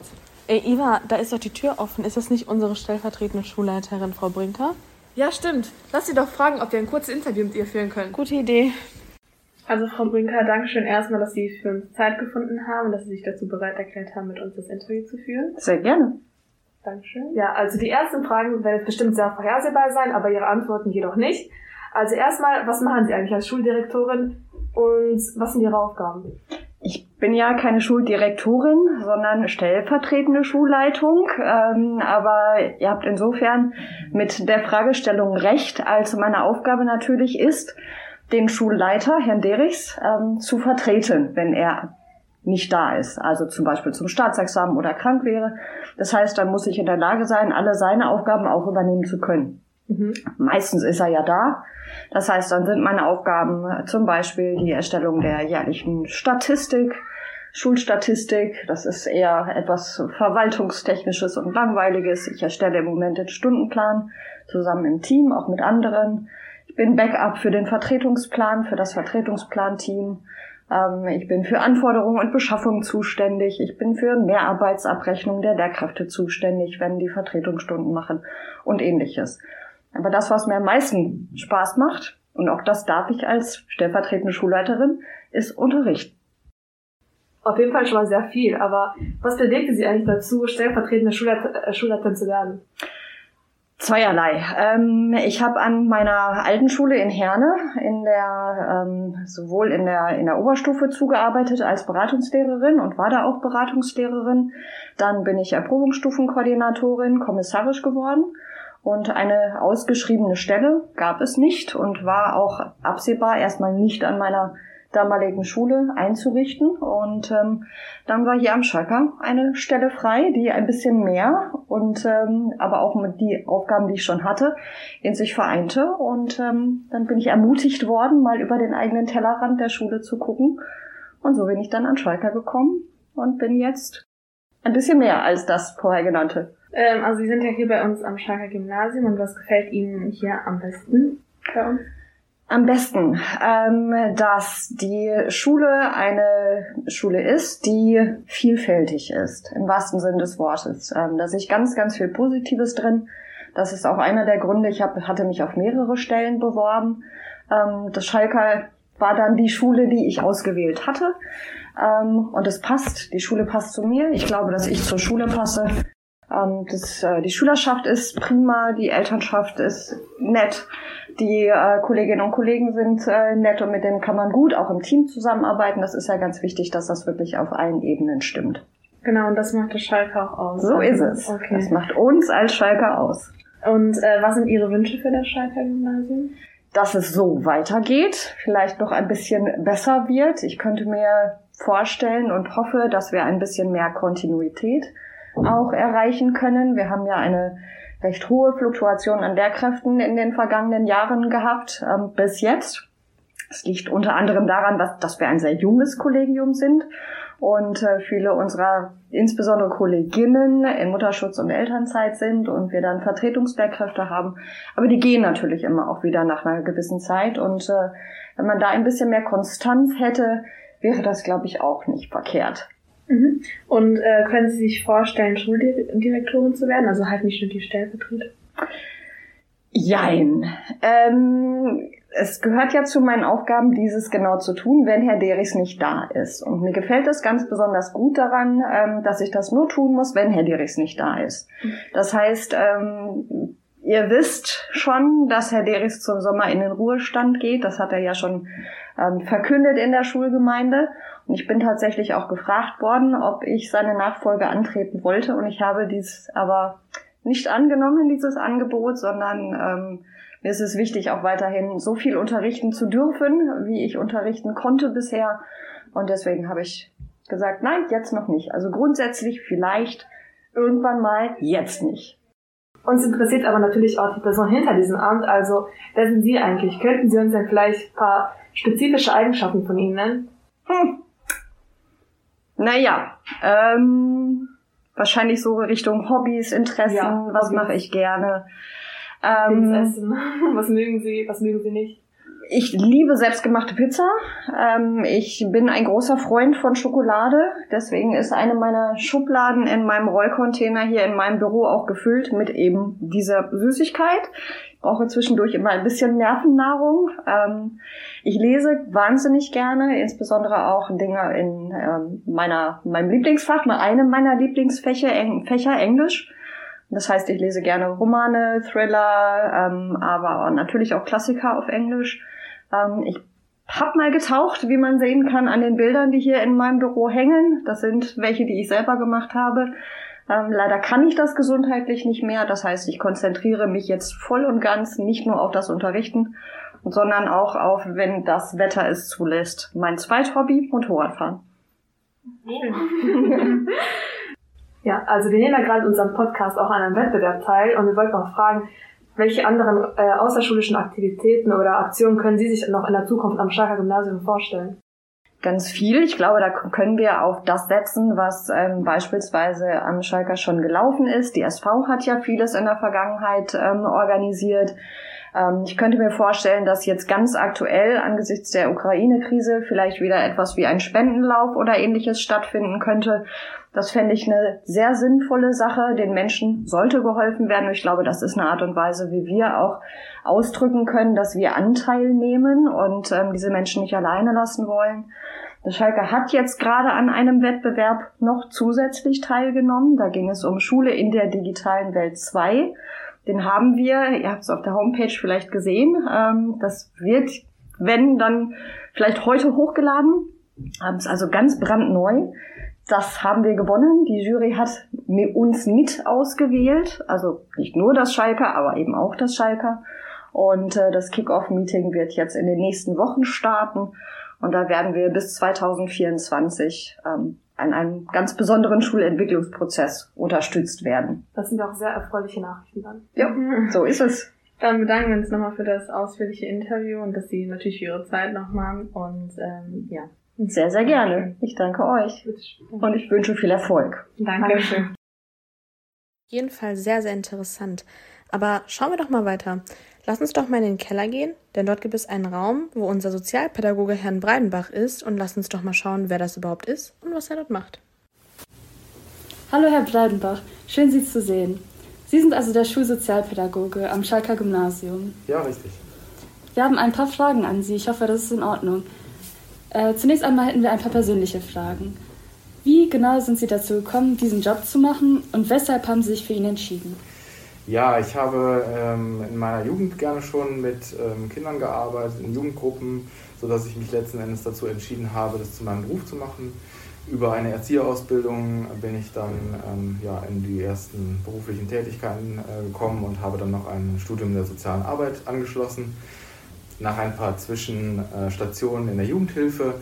Iva, da ist doch die Tür offen. Ist das nicht unsere stellvertretende Schulleiterin, Frau Brinker? Ja, stimmt. Lass sie doch fragen, ob wir ein kurzes Interview mit ihr führen können. Gute Idee. Also Frau Brinker, danke schön erstmal, dass Sie für uns Zeit gefunden haben und dass Sie sich dazu bereit erklärt haben, mit uns das Interview zu führen. Sehr gerne. Dankeschön. Ja, also die ersten Fragen werden jetzt bestimmt sehr vorhersehbar sein, aber Ihre Antworten jedoch nicht. Also erstmal, was machen Sie eigentlich als Schuldirektorin und was sind Ihre Aufgaben? Ich bin ja keine Schuldirektorin, sondern stellvertretende Schulleitung. Aber ihr habt insofern mit der Fragestellung recht, als meine Aufgabe natürlich ist, den Schulleiter, Herrn Derichs, zu vertreten, wenn er nicht da ist. Also zum Beispiel zum Staatsexamen oder krank wäre. Das heißt, dann muss ich in der Lage sein, alle seine Aufgaben auch übernehmen zu können. Meistens ist er ja da. Das heißt, dann sind meine Aufgaben zum Beispiel die Erstellung der jährlichen Statistik, Schulstatistik. Das ist eher etwas Verwaltungstechnisches und Langweiliges. Ich erstelle im Moment den Stundenplan zusammen im Team, auch mit anderen. Ich bin Backup für den Vertretungsplan, für das Vertretungsplanteam. Ich bin für Anforderungen und Beschaffung zuständig. Ich bin für Mehrarbeitsabrechnung der Lehrkräfte zuständig, wenn die Vertretungsstunden machen und Ähnliches. Aber das, was mir am meisten Spaß macht, und auch das darf ich als stellvertretende Schulleiterin, ist Unterrichten. Auf jeden Fall schon mal sehr viel, aber was bewegte Sie eigentlich dazu, stellvertretende Schulleiterin zu werden? Zweierlei. Ich habe an meiner alten Schule in Herne sowohl in der Oberstufe zugearbeitet als Beratungslehrerin und war da auch Beratungslehrerin. Dann bin ich Erprobungsstufenkoordinatorin, kommissarisch geworden. Und eine ausgeschriebene Stelle gab es nicht und war auch absehbar erstmal nicht an meiner damaligen Schule einzurichten. Und dann war hier am Schalker eine Stelle frei, die ein bisschen mehr und aber auch mit die Aufgaben, die ich schon hatte, in sich vereinte. Und dann bin ich ermutigt worden, mal über den eigenen Tellerrand der Schule zu gucken. Und so bin ich dann an Schalker gekommen und bin jetzt ein bisschen mehr als das vorher genannte. Also Sie sind ja hier bei uns am Schalker Gymnasium und was gefällt Ihnen hier am besten bei uns? Am besten, dass die Schule eine Schule ist, die vielfältig ist, im wahrsten Sinne des Wortes. Da sehe ich ganz, ganz viel Positives drin. Das ist auch einer der Gründe, ich hatte mich auf mehrere Stellen beworben. Das Schalker war dann die Schule, die ich ausgewählt hatte. Und es passt, die Schule passt zu mir. Ich glaube, dass ich zur Schule passe. Die Schülerschaft ist prima, die Elternschaft ist nett, die Kolleginnen und Kollegen sind nett und mit denen kann man gut auch im Team zusammenarbeiten. Das ist ja ganz wichtig, dass das wirklich auf allen Ebenen stimmt. Genau, und das macht das Schalker auch aus. So ist es. Okay. Das macht uns als Schalker aus. Und was sind Ihre Wünsche für das Schalker Gymnasium? Dass es so weitergeht, vielleicht noch ein bisschen besser wird. Ich könnte mir vorstellen und hoffe, dass wir ein bisschen mehr Kontinuität auch erreichen können. Wir haben ja eine recht hohe Fluktuation an Lehrkräften in den vergangenen Jahren gehabt, bis jetzt. Es liegt unter anderem daran, dass wir ein sehr junges Kollegium sind und viele unserer, insbesondere Kolleginnen, in Mutterschutz und Elternzeit sind und wir dann Vertretungslehrkräfte haben. Aber die gehen natürlich immer auch wieder nach einer gewissen Zeit und wenn man da ein bisschen mehr Konstanz hätte, wäre das, glaube ich, auch nicht verkehrt. Und können Sie sich vorstellen, Schuldirektorin zu werden? Also halt nicht nur die Stellvertretung? Jein. Es gehört ja zu meinen Aufgaben, dieses genau zu tun, wenn Herr Derichs nicht da ist. Und mir gefällt es ganz besonders gut daran, dass ich das nur tun muss, wenn Herr Derichs nicht da ist. Das heißt, ihr wisst schon, dass Herr Derichs zum Sommer in den Ruhestand geht. Das hat er ja schon verkündet in der Schulgemeinde. Und ich bin tatsächlich auch gefragt worden, ob ich seine Nachfolge antreten wollte. Und ich habe dies aber nicht angenommen, dieses Angebot, sondern mir ist es wichtig, auch weiterhin so viel unterrichten zu dürfen, wie ich unterrichten konnte bisher. Und deswegen habe ich gesagt, nein, jetzt noch nicht. Also grundsätzlich vielleicht irgendwann mal, jetzt nicht. Uns interessiert aber natürlich auch die Person hinter diesem Amt. Also, wer sind Sie eigentlich? Könnten Sie uns denn vielleicht ein paar spezifische Eigenschaften von Ihnen nennen? Naja, wahrscheinlich so Richtung Hobbys, Interessen, was mache ich gerne. Essen. Was mögen Sie nicht? Ich liebe selbstgemachte Pizza. Ich bin ein großer Freund von Schokolade. Deswegen ist eine meiner Schubladen in meinem Rollcontainer hier in meinem Büro auch gefüllt mit eben dieser Süßigkeit. Ich brauche zwischendurch immer ein bisschen Nervennahrung. Ich lese wahnsinnig gerne, insbesondere auch Dinge in meinem Lieblingsfach, einem meiner Lieblingsfächer, Englisch. Das heißt, ich lese gerne Romane, Thriller, aber natürlich auch Klassiker auf Englisch. Ich habe mal getaucht, wie man sehen kann, an den Bildern, die hier in meinem Büro hängen. Das sind welche, die ich selber gemacht habe. Leider kann ich das gesundheitlich nicht mehr. Das heißt, ich konzentriere mich jetzt voll und ganz nicht nur auf das Unterrichten, sondern auch auf, wenn das Wetter es zulässt, mein Zweithobby, Motorradfahren. Ja, also wir nehmen ja gerade in unserem Podcast auch an einem Wettbewerb teil und wir wollten auch fragen, welche anderen außerschulischen Aktivitäten oder Aktionen können Sie sich noch in der Zukunft am Schalker Gymnasium vorstellen? Ganz viel. Ich glaube, da können wir auf das setzen, was beispielsweise am Schalker schon gelaufen ist. Die SV hat ja vieles in der Vergangenheit organisiert. Ich könnte mir vorstellen, dass jetzt ganz aktuell angesichts der Ukraine-Krise vielleicht wieder etwas wie ein Spendenlauf oder ähnliches stattfinden könnte. Das fände ich eine sehr sinnvolle Sache. Den Menschen sollte geholfen werden. Und ich glaube, das ist eine Art und Weise, wie wir auch ausdrücken können, dass wir Anteil nehmen und diese Menschen nicht alleine lassen wollen. Der Schalker hat jetzt gerade an einem Wettbewerb noch zusätzlich teilgenommen. Da ging es um Schule in der digitalen Welt 2. Den haben wir, ihr habt es auf der Homepage vielleicht gesehen, das wird, wenn, dann vielleicht heute hochgeladen. Ist also ganz brandneu. Das haben wir gewonnen. Die Jury hat uns mit ausgewählt. Also nicht nur das Schalker, aber eben auch das Schalker. Und das Kick-Off-Meeting wird jetzt in den nächsten Wochen starten. Und da werden wir bis 2024 an einem ganz besonderen Schulentwicklungsprozess unterstützt werden. Das sind auch sehr erfreuliche Nachrichten dann. Ja, so ist es. Dann bedanken wir uns nochmal für das ausführliche Interview und dass Sie natürlich für Ihre Zeit nochmal und ja. Sehr, sehr gerne. Ich danke euch. Und ich wünsche viel Erfolg. Dankeschön. Auf jeden Fall sehr, sehr interessant. Aber schauen wir doch mal weiter. Lass uns doch mal in den Keller gehen, denn dort gibt es einen Raum, wo unser Sozialpädagoge Herrn Breidenbach ist und lass uns doch mal schauen, wer das überhaupt ist und was er dort macht. Hallo Herr Breidenbach, schön Sie zu sehen. Sie sind also der Schulsozialpädagoge am Schalker Gymnasium. Ja, richtig. Wir haben ein paar Fragen an Sie, ich hoffe, das ist in Ordnung. Zunächst einmal hätten wir ein paar persönliche Fragen. Wie genau sind Sie dazu gekommen, diesen Job zu machen und weshalb haben Sie sich für ihn entschieden? Ja, ich habe in meiner Jugend gerne schon mit Kindern gearbeitet, in Jugendgruppen, sodass ich mich letzten Endes dazu entschieden habe, das zu meinem Beruf zu machen. Über eine Erzieherausbildung bin ich dann in die ersten beruflichen Tätigkeiten gekommen und habe dann noch ein Studium der sozialen Arbeit angeschlossen. Nach ein paar Zwischenstationen in der Jugendhilfe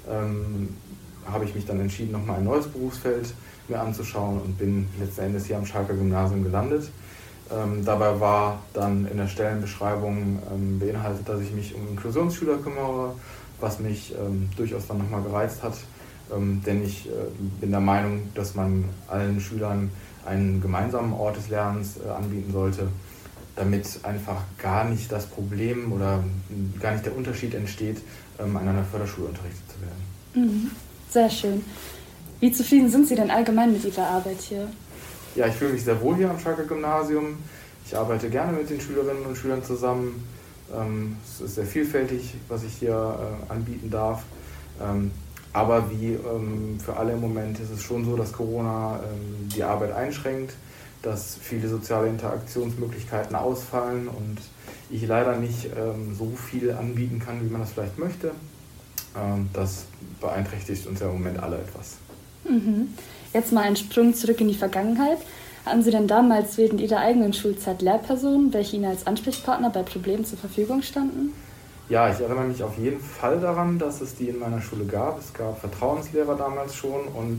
habe ich mich dann entschieden, nochmal ein neues Berufsfeld mir anzuschauen und bin letzten Endes hier am Schalker Gymnasium gelandet. Dabei war dann in der Stellenbeschreibung beinhaltet, dass ich mich um Inklusionsschüler kümmere, was mich durchaus dann nochmal gereizt hat, denn ich bin der Meinung, dass man allen Schülern einen gemeinsamen Ort des Lernens anbieten sollte, damit einfach gar nicht das Problem oder gar nicht der Unterschied entsteht, an einer Förderschule unterrichtet zu werden. Sehr schön. Wie zufrieden sind Sie denn allgemein mit Ihrer Arbeit hier? Ja, ich fühle mich sehr wohl hier am Schalker Gymnasium. Ich arbeite gerne mit den Schülerinnen und Schülern zusammen. Es ist sehr vielfältig, was ich hier anbieten darf. Aber wie für alle im Moment ist es schon so, dass Corona die Arbeit einschränkt, dass viele soziale Interaktionsmöglichkeiten ausfallen und ich leider nicht so viel anbieten kann, wie man das vielleicht möchte. Das beeinträchtigt uns ja im Moment alle etwas. Jetzt mal einen Sprung zurück in die Vergangenheit. Haben Sie denn damals während Ihrer eigenen Schulzeit Lehrpersonen, welche Ihnen als Ansprechpartner bei Problemen zur Verfügung standen? Ja, ich erinnere mich auf jeden Fall daran, dass es die in meiner Schule gab. Es gab Vertrauenslehrer damals schon und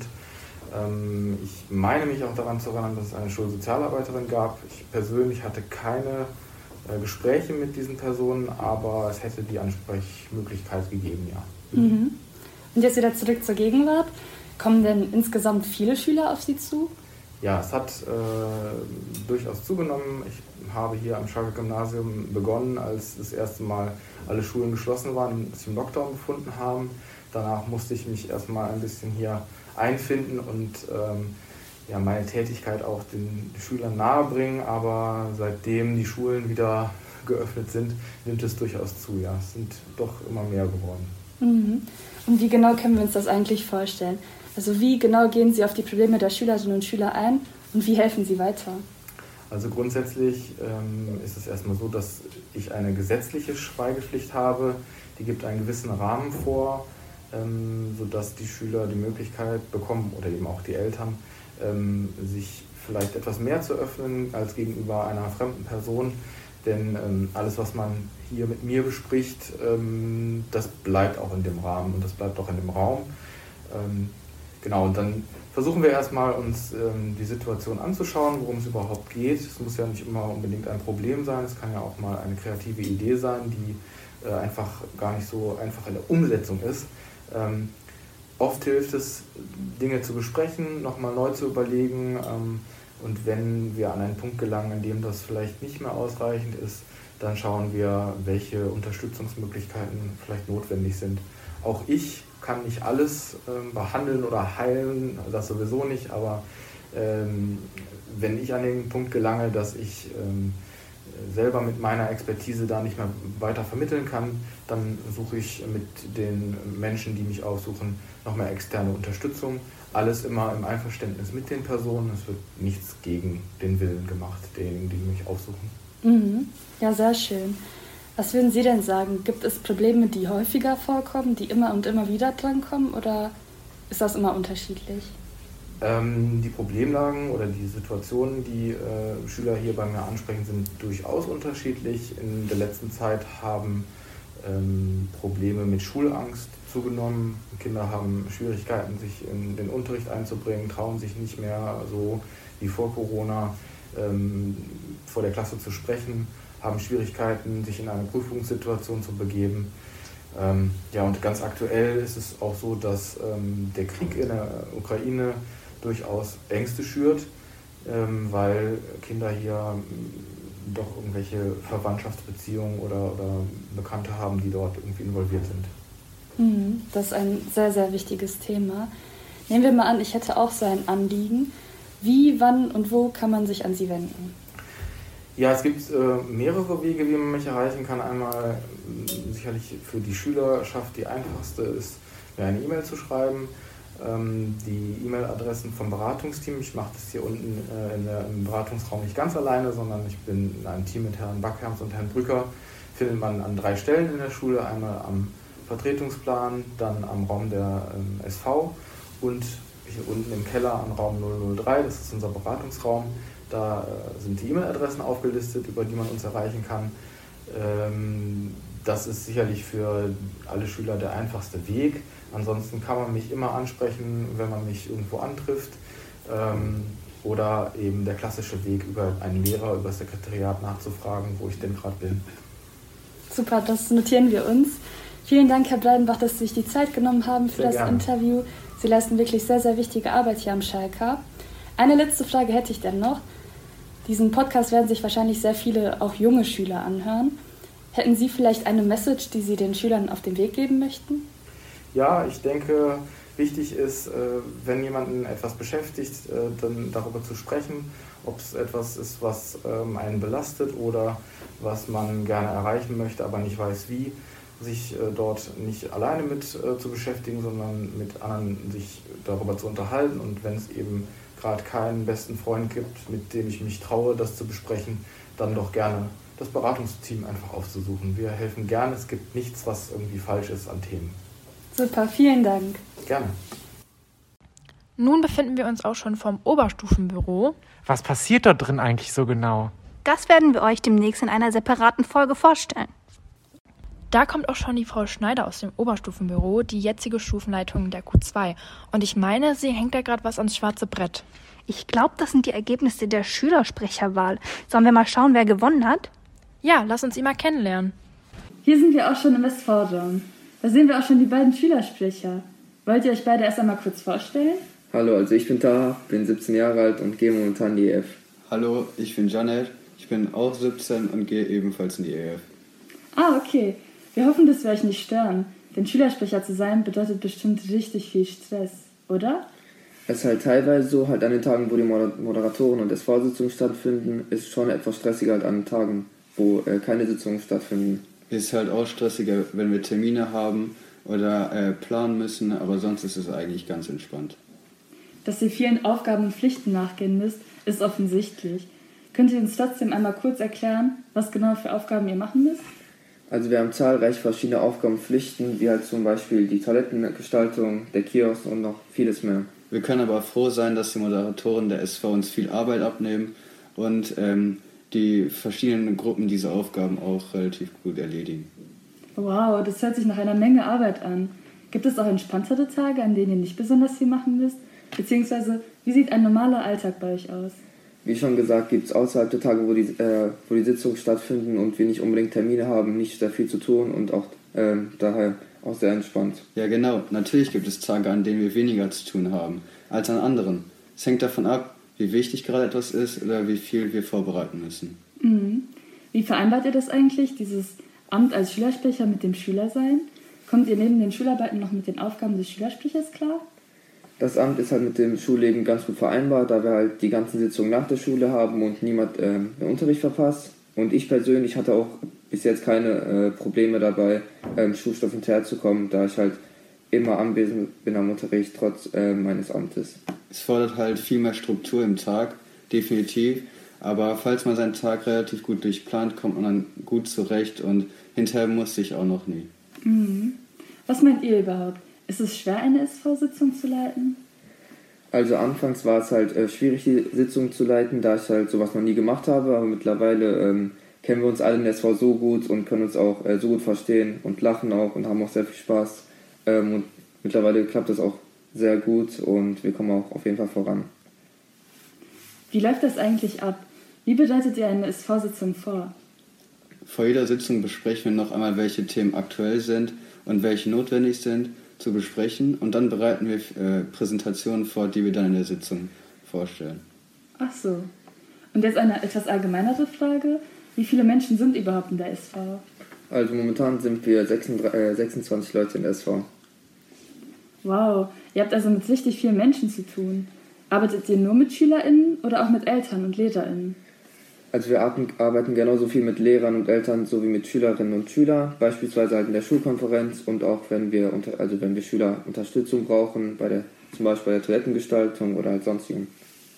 ich meine mich auch daran zu erinnern, dass es eine Schulsozialarbeiterin gab. Ich persönlich hatte keine Gespräche mit diesen Personen, aber es hätte die Ansprechmöglichkeit gegeben, ja. Und jetzt wieder zurück zur Gegenwart. Kommen denn insgesamt viele Schüler auf Sie zu? Ja, es hat durchaus zugenommen. Ich habe hier am Schalker Gymnasium begonnen, als das erste Mal alle Schulen geschlossen waren und sich im Lockdown befunden haben. Danach musste ich mich erstmal ein bisschen hier einfinden und meine Tätigkeit auch den Schülern nahebringen. Aber seitdem die Schulen wieder geöffnet sind, nimmt es durchaus zu. Ja, es sind doch immer mehr geworden. Mhm. Und wie genau können wir uns das eigentlich vorstellen? Also wie genau gehen Sie auf die Probleme der Schülerinnen und Schüler ein und wie helfen Sie weiter? Also grundsätzlich ist es erstmal so, dass ich eine gesetzliche Schweigepflicht habe. Die gibt einen gewissen Rahmen vor, sodass die Schüler die Möglichkeit bekommen oder eben auch die Eltern, sich vielleicht etwas mehr zu öffnen als gegenüber einer fremden Person. Denn alles, was man hier mit mir bespricht, das bleibt auch in dem Rahmen und das bleibt auch in dem Raum. Genau, und dann versuchen wir erstmal uns die Situation anzuschauen, worum es überhaupt geht. Es muss ja nicht immer unbedingt ein Problem sein, es kann ja auch mal eine kreative Idee sein, die einfach gar nicht so einfach in der Umsetzung ist. Oft hilft es, Dinge zu besprechen, nochmal neu zu überlegen. Und wenn wir an einen Punkt gelangen, an dem das vielleicht nicht mehr ausreichend ist, dann schauen wir, welche Unterstützungsmöglichkeiten vielleicht notwendig sind. Auch ich kann nicht alles behandeln oder heilen, das sowieso nicht, aber wenn ich an den Punkt gelange, dass ich selber mit meiner Expertise da nicht mehr weiter vermitteln kann, dann suche ich mit den Menschen, die mich aufsuchen, noch mehr externe Unterstützung. Alles immer im Einverständnis mit den Personen. Es wird nichts gegen den Willen gemacht, derjenigen, die mich aufsuchen. Mhm. Ja, sehr schön. Was würden Sie denn sagen? Gibt es Probleme, die häufiger vorkommen, die immer und immer wieder drankommen, oder ist das immer unterschiedlich? Die Problemlagen oder die Situationen, die Schüler hier bei mir ansprechen, sind durchaus unterschiedlich. In der letzten Zeit haben Probleme mit Schulangst zugenommen. Kinder haben Schwierigkeiten, sich in den Unterricht einzubringen, trauen sich nicht mehr so wie vor Corona vor der Klasse zu sprechen, haben Schwierigkeiten, sich in eine Prüfungssituation zu begeben. Und ganz aktuell ist es auch so, dass der Krieg in der Ukraine durchaus Ängste schürt, weil Kinder hier doch irgendwelche Verwandtschaftsbeziehungen oder Bekannte haben, die dort irgendwie involviert sind. Das ist ein sehr, sehr wichtiges Thema. Nehmen wir mal an, ich hätte auch so ein Anliegen. Wie, wann und wo kann man sich an Sie wenden? Ja, es gibt mehrere Wege, wie man mich erreichen kann. Einmal sicherlich für die Schülerschaft die einfachste ist, mir eine E-Mail zu schreiben. Die E-Mail-Adressen vom Beratungsteam. Ich mache das hier unten im Beratungsraum nicht ganz alleine, sondern ich bin in einem Team mit Herrn Backherms und Herrn Brücker. Findet man an 3 Stellen in der Schule. Einmal am Vertretungsplan, dann am Raum der SV und hier unten im Keller am Raum 003. Das ist unser Beratungsraum. Da sind die E-Mail-Adressen aufgelistet, über die man uns erreichen kann. Das ist sicherlich für alle Schüler der einfachste Weg. Ansonsten kann man mich immer ansprechen, wenn man mich irgendwo antrifft. Oder eben der klassische Weg, über einen Lehrer, über das Sekretariat nachzufragen, wo ich denn gerade bin. Super, das notieren wir uns. Vielen Dank, Herr Bleidenbach, dass Sie sich die Zeit genommen haben für das Interview. Sie leisten wirklich sehr, sehr wichtige Arbeit hier am Schalker. Eine letzte Frage hätte ich denn noch. Diesen Podcast werden sich wahrscheinlich sehr viele, auch junge Schüler anhören. Hätten Sie vielleicht eine Message, die Sie den Schülern auf den Weg geben möchten? Ja, ich denke, wichtig ist, wenn jemanden etwas beschäftigt, dann darüber zu sprechen, ob es etwas ist, was einen belastet oder was man gerne erreichen möchte, aber nicht weiß wie, sich dort nicht alleine mit zu beschäftigen, sondern mit anderen sich darüber zu unterhalten. Und wenn es eben gerade keinen besten Freund gibt, mit dem ich mich traue, das zu besprechen, dann doch gerne das Beratungsteam einfach aufzusuchen. Wir helfen gerne, es gibt nichts, was irgendwie falsch ist an Themen. Super, vielen Dank. Gerne. Nun befinden wir uns auch schon vom Oberstufenbüro. Was passiert dort drin eigentlich so genau? Das werden wir euch demnächst in einer separaten Folge vorstellen. Da kommt auch schon die Frau Schneider aus dem Oberstufenbüro, die jetzige Stufenleitung der Q2. Und ich meine, sie hängt da gerade was ans schwarze Brett. Ich glaube, das sind die Ergebnisse der Schülersprecherwahl. Sollen wir mal schauen, wer gewonnen hat? Ja, lass uns ihn mal kennenlernen. Hier sind wir auch schon im Westfordern. Da sehen wir auch schon die beiden Schülersprecher. Wollt ihr euch beide erst einmal kurz vorstellen? Hallo, also ich bin Taha, bin 17 Jahre alt und gehe momentan in die EF. Hallo, ich bin Janet, ich bin auch 17 und gehe ebenfalls in die EF. Ah, okay. Wir hoffen, dass wir euch nicht stören. Denn Schülersprecher zu sein bedeutet bestimmt richtig viel Stress, oder? Es ist halt teilweise so, halt an den Tagen, wo die Moderatoren und SV-Sitzungen stattfinden, ist schon etwas stressiger als an den Tagen, wo keine Sitzungen stattfinden. Es ist halt auch stressiger, wenn wir Termine haben oder planen müssen, aber sonst ist es eigentlich ganz entspannt. Dass ihr vielen Aufgaben und Pflichten nachgehen müsst, ist offensichtlich. Könnt ihr uns trotzdem einmal kurz erklären, was genau für Aufgaben ihr machen müsst? Also wir haben zahlreiche verschiedene Aufgaben und Pflichten, wie halt zum Beispiel die Toilettengestaltung, der Kiosk und noch vieles mehr. Wir können aber froh sein, dass die Moderatoren der SV uns viel Arbeit abnehmen und die verschiedenen Gruppen diese Aufgaben auch relativ gut erledigen. Wow, das hört sich nach einer Menge Arbeit an. Gibt es auch entspanntere Tage, an denen ihr nicht besonders viel machen müsst? Beziehungsweise, wie sieht ein normaler Alltag bei euch aus? Wie schon gesagt, gibt es außerhalb der Tage, wo die Sitzungen stattfinden und wir nicht unbedingt Termine haben, nicht sehr viel zu tun und auch daher auch sehr entspannt. Ja genau, natürlich gibt es Tage, an denen wir weniger zu tun haben als an anderen. Es hängt davon ab, wie wichtig gerade etwas ist oder wie viel wir vorbereiten müssen. Mhm. Wie vereinbart ihr das eigentlich, dieses Amt als Schülersprecher mit dem Schülersein? Kommt ihr neben den Schularbeiten noch mit den Aufgaben des Schülersprechers klar? Das Amt ist halt mit dem Schulleben ganz gut vereinbart, da wir halt die ganzen Sitzungen nach der Schule haben und niemand den Unterricht verpasst. Und ich persönlich hatte auch bis jetzt keine Probleme dabei, Schulstoff hinterherzukommen, da ich halt immer anwesend bin am Unterricht, trotz meines Amtes. Es fordert halt viel mehr Struktur im Tag, definitiv. Aber falls man seinen Tag relativ gut durchplant, kommt man dann gut zurecht und hinterher musste ich auch noch nie. Mhm. Was meint ihr überhaupt? Ist es schwer, eine SV-Sitzung zu leiten? Also anfangs war es halt schwierig, die Sitzung zu leiten, da ich halt sowas noch nie gemacht habe, aber mittlerweile kennen wir uns alle in der SV so gut und können uns auch so gut verstehen und lachen auch und haben auch sehr viel Spaß. Und mittlerweile klappt das auch sehr gut und wir kommen auch auf jeden Fall voran. Wie läuft das eigentlich ab? Wie bereitet ihr eine SV-Sitzung vor? Vor jeder Sitzung besprechen wir noch einmal, welche Themen aktuell sind und welche notwendig sind zu besprechen und dann bereiten wir Präsentationen vor, die wir dann in der Sitzung vorstellen. Ach so. Und jetzt eine etwas allgemeinere Frage. Wie viele Menschen sind überhaupt in der SV? Also momentan sind wir 26 Leute in der SV. Wow, ihr habt also mit richtig vielen Menschen zu tun. Arbeitet ihr nur mit SchülerInnen oder auch mit Eltern und LehrerInnen? Also wir arbeiten genauso viel mit Lehrern und Eltern sowie mit Schülerinnen und Schülern, beispielsweise halt in der Schulkonferenz und auch wenn wir Schüler Unterstützung brauchen, zum Beispiel bei der Toilettengestaltung oder halt sonstigen.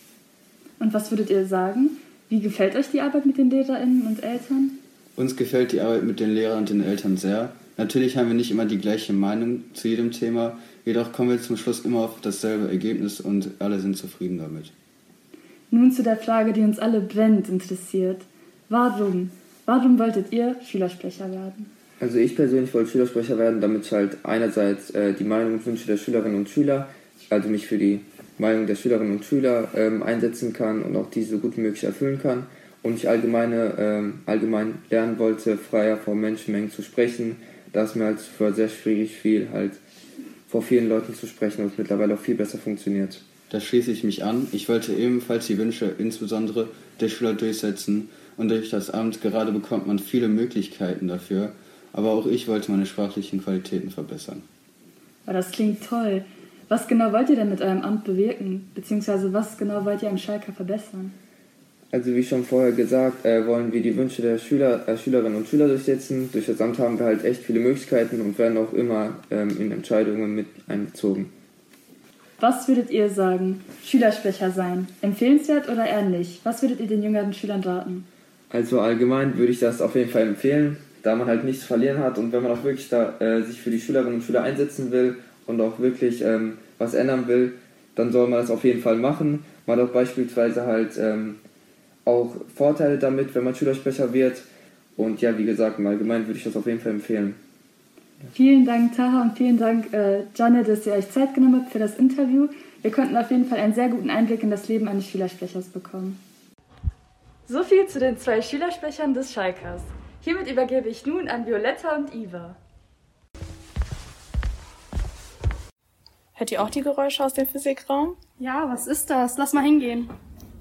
Und was würdet ihr sagen? Wie gefällt euch die Arbeit mit den LehrerInnen und Eltern? Uns gefällt die Arbeit mit den Lehrern und den Eltern sehr. Natürlich haben wir nicht immer die gleiche Meinung zu jedem Thema, jedoch kommen wir zum Schluss immer auf dasselbe Ergebnis und alle sind zufrieden damit. Nun zu der Frage, die uns alle brennend interessiert. Warum? Warum wolltet ihr Schülersprecher werden? Also ich persönlich wollte Schülersprecher werden, damit ich halt einerseits die Meinung und Wünsche der Schülerinnen und Schüler, also mich für die Meinung der Schülerinnen und Schüler einsetzen kann und auch diese so gut wie möglich erfüllen kann. Und ich allgemein lernen wollte, freier vor Menschenmengen zu sprechen, da es mir halt für sehr schwierig fiel, halt vor vielen Leuten zu sprechen und es mittlerweile auch viel besser funktioniert. Da schließe ich mich an. Ich wollte ebenfalls die Wünsche insbesondere der Schüler durchsetzen und durch das Amt gerade bekommt man viele Möglichkeiten dafür, aber auch ich wollte meine sprachlichen Qualitäten verbessern. Aber das klingt toll. Was genau wollt ihr denn mit eurem Amt bewirken? Beziehungsweise was genau wollt ihr am Schalker verbessern? Also wie schon vorher gesagt, wollen wir die Wünsche der Schülerinnen und Schüler durchsetzen. Durch das Amt haben wir halt echt viele Möglichkeiten und werden auch immer in Entscheidungen mit einbezogen. Was würdet ihr sagen? Schülersprecher sein? Empfehlenswert oder eher nicht? Was würdet ihr den jüngeren Schülern raten? Also allgemein würde ich das auf jeden Fall empfehlen, da man halt nichts zu verlieren hat und wenn man auch wirklich sich für die Schülerinnen und Schüler einsetzen will und auch wirklich was ändern will, dann soll man das auf jeden Fall machen. Man hat auch beispielsweise halt auch Vorteile damit, wenn man Schülersprecher wird. Und ja, wie gesagt, im Allgemeinen würde ich das auf jeden Fall empfehlen. Vielen Dank, Taha, und vielen Dank, Janet, dass ihr euch Zeit genommen habt für das Interview. Wir konnten auf jeden Fall einen sehr guten Einblick in das Leben eines Schülersprechers bekommen. So viel zu den 2 Schülersprechern des Schalkers. Hiermit übergebe ich nun an Violetta und Iva. Hört ihr auch die Geräusche aus dem Physikraum? Ja, was ist das? Lass mal hingehen.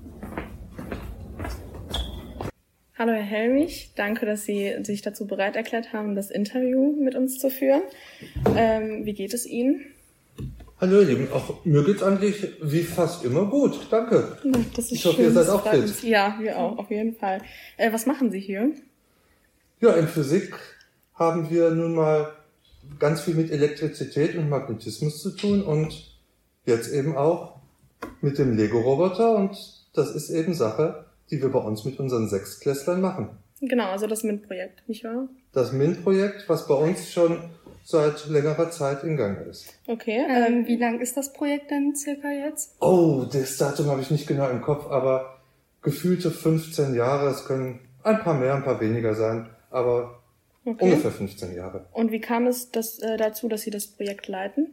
Hallo Herr Helmich, danke, dass Sie sich dazu bereit erklärt haben, das Interview mit uns zu führen. Wie geht es Ihnen? Hallo ihr Lieben, auch mir geht's eigentlich wie fast immer gut, danke. Das ist ich hoffe, schön, ihr seid das auch freut fit. uns. Ja, wir auch, auf jeden Fall. Was machen Sie hier? Ja, in Physik haben wir nun mal ganz viel mit Elektrizität und Magnetismus zu tun und jetzt eben auch mit dem Lego-Roboter und das ist eben Sache, die wir bei uns mit unseren Sechstklässlern machen. Genau, also das MINT-Projekt, nicht wahr? Das MINT-Projekt, was bei uns schon seit längerer Zeit in Gang ist. Okay. Wie lang ist das Projekt denn circa jetzt? Oh, das Datum habe ich nicht genau im Kopf, aber gefühlte 15 Jahre. Es können ein paar mehr, ein paar weniger sein, aber ungefähr 15 Jahre. Und wie kam es dazu, dass Sie das Projekt leiten?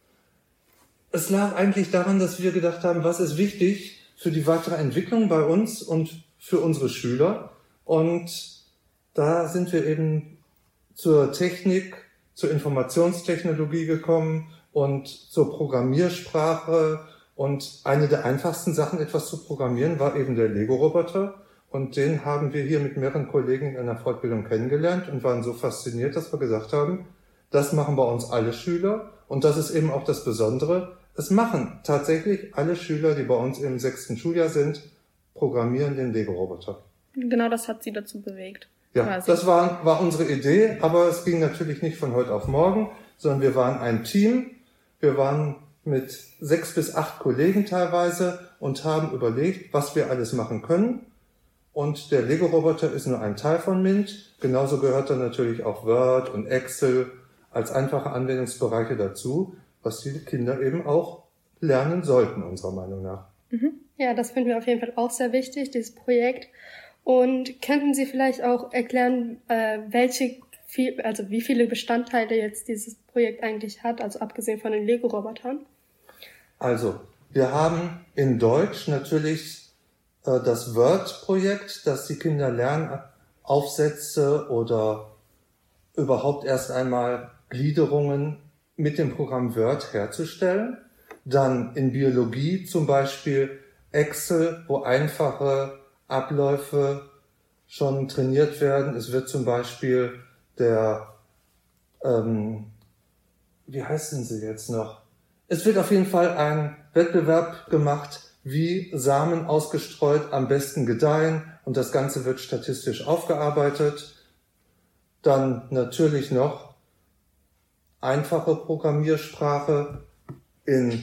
Es lag eigentlich daran, dass wir gedacht haben, was ist wichtig für die weitere Entwicklung bei uns und für unsere Schüler. Und da sind wir eben zur Technik, zur Informationstechnologie gekommen und zur Programmiersprache. Und eine der einfachsten Sachen, etwas zu programmieren, war eben der Lego-Roboter. Und den haben wir hier mit mehreren Kollegen in einer Fortbildung kennengelernt und waren so fasziniert, dass wir gesagt haben, das machen bei uns alle Schüler. Und das ist eben auch das Besondere. Es machen tatsächlich alle Schüler, die bei uns im 6. Schuljahr sind, programmieren den Lego-Roboter. Genau, das hat Sie dazu bewegt. Ja, quasi. das war unsere Idee, aber es ging natürlich nicht von heute auf morgen, sondern wir waren ein Team. Wir waren mit 6 bis 8 Kollegen teilweise und haben überlegt, was wir alles machen können. Und der Lego-Roboter ist nur ein Teil von MINT. Genauso gehört dann natürlich auch Word und Excel als einfache Anwendungsbereiche dazu, was die Kinder eben auch lernen sollten, unserer Meinung nach. Ja, das finden wir auf jeden Fall auch sehr wichtig, dieses Projekt. Und könnten Sie vielleicht auch erklären, wie viele Bestandteile jetzt dieses Projekt eigentlich hat, also abgesehen von den Lego-Robotern? Also, wir haben in Deutsch natürlich das Word-Projekt, das die Kinder lernen, Aufsätze oder überhaupt erst einmal Gliederungen mit dem Programm Word herzustellen. Dann in Biologie zum Beispiel Excel, wo einfache Abläufe schon trainiert werden. Es wird zum Beispiel wie heißen sie jetzt noch? Es wird auf jeden Fall ein Wettbewerb gemacht, wie Samen ausgestreut am besten gedeihen und das Ganze wird statistisch aufgearbeitet. Dann natürlich noch einfache Programmiersprache in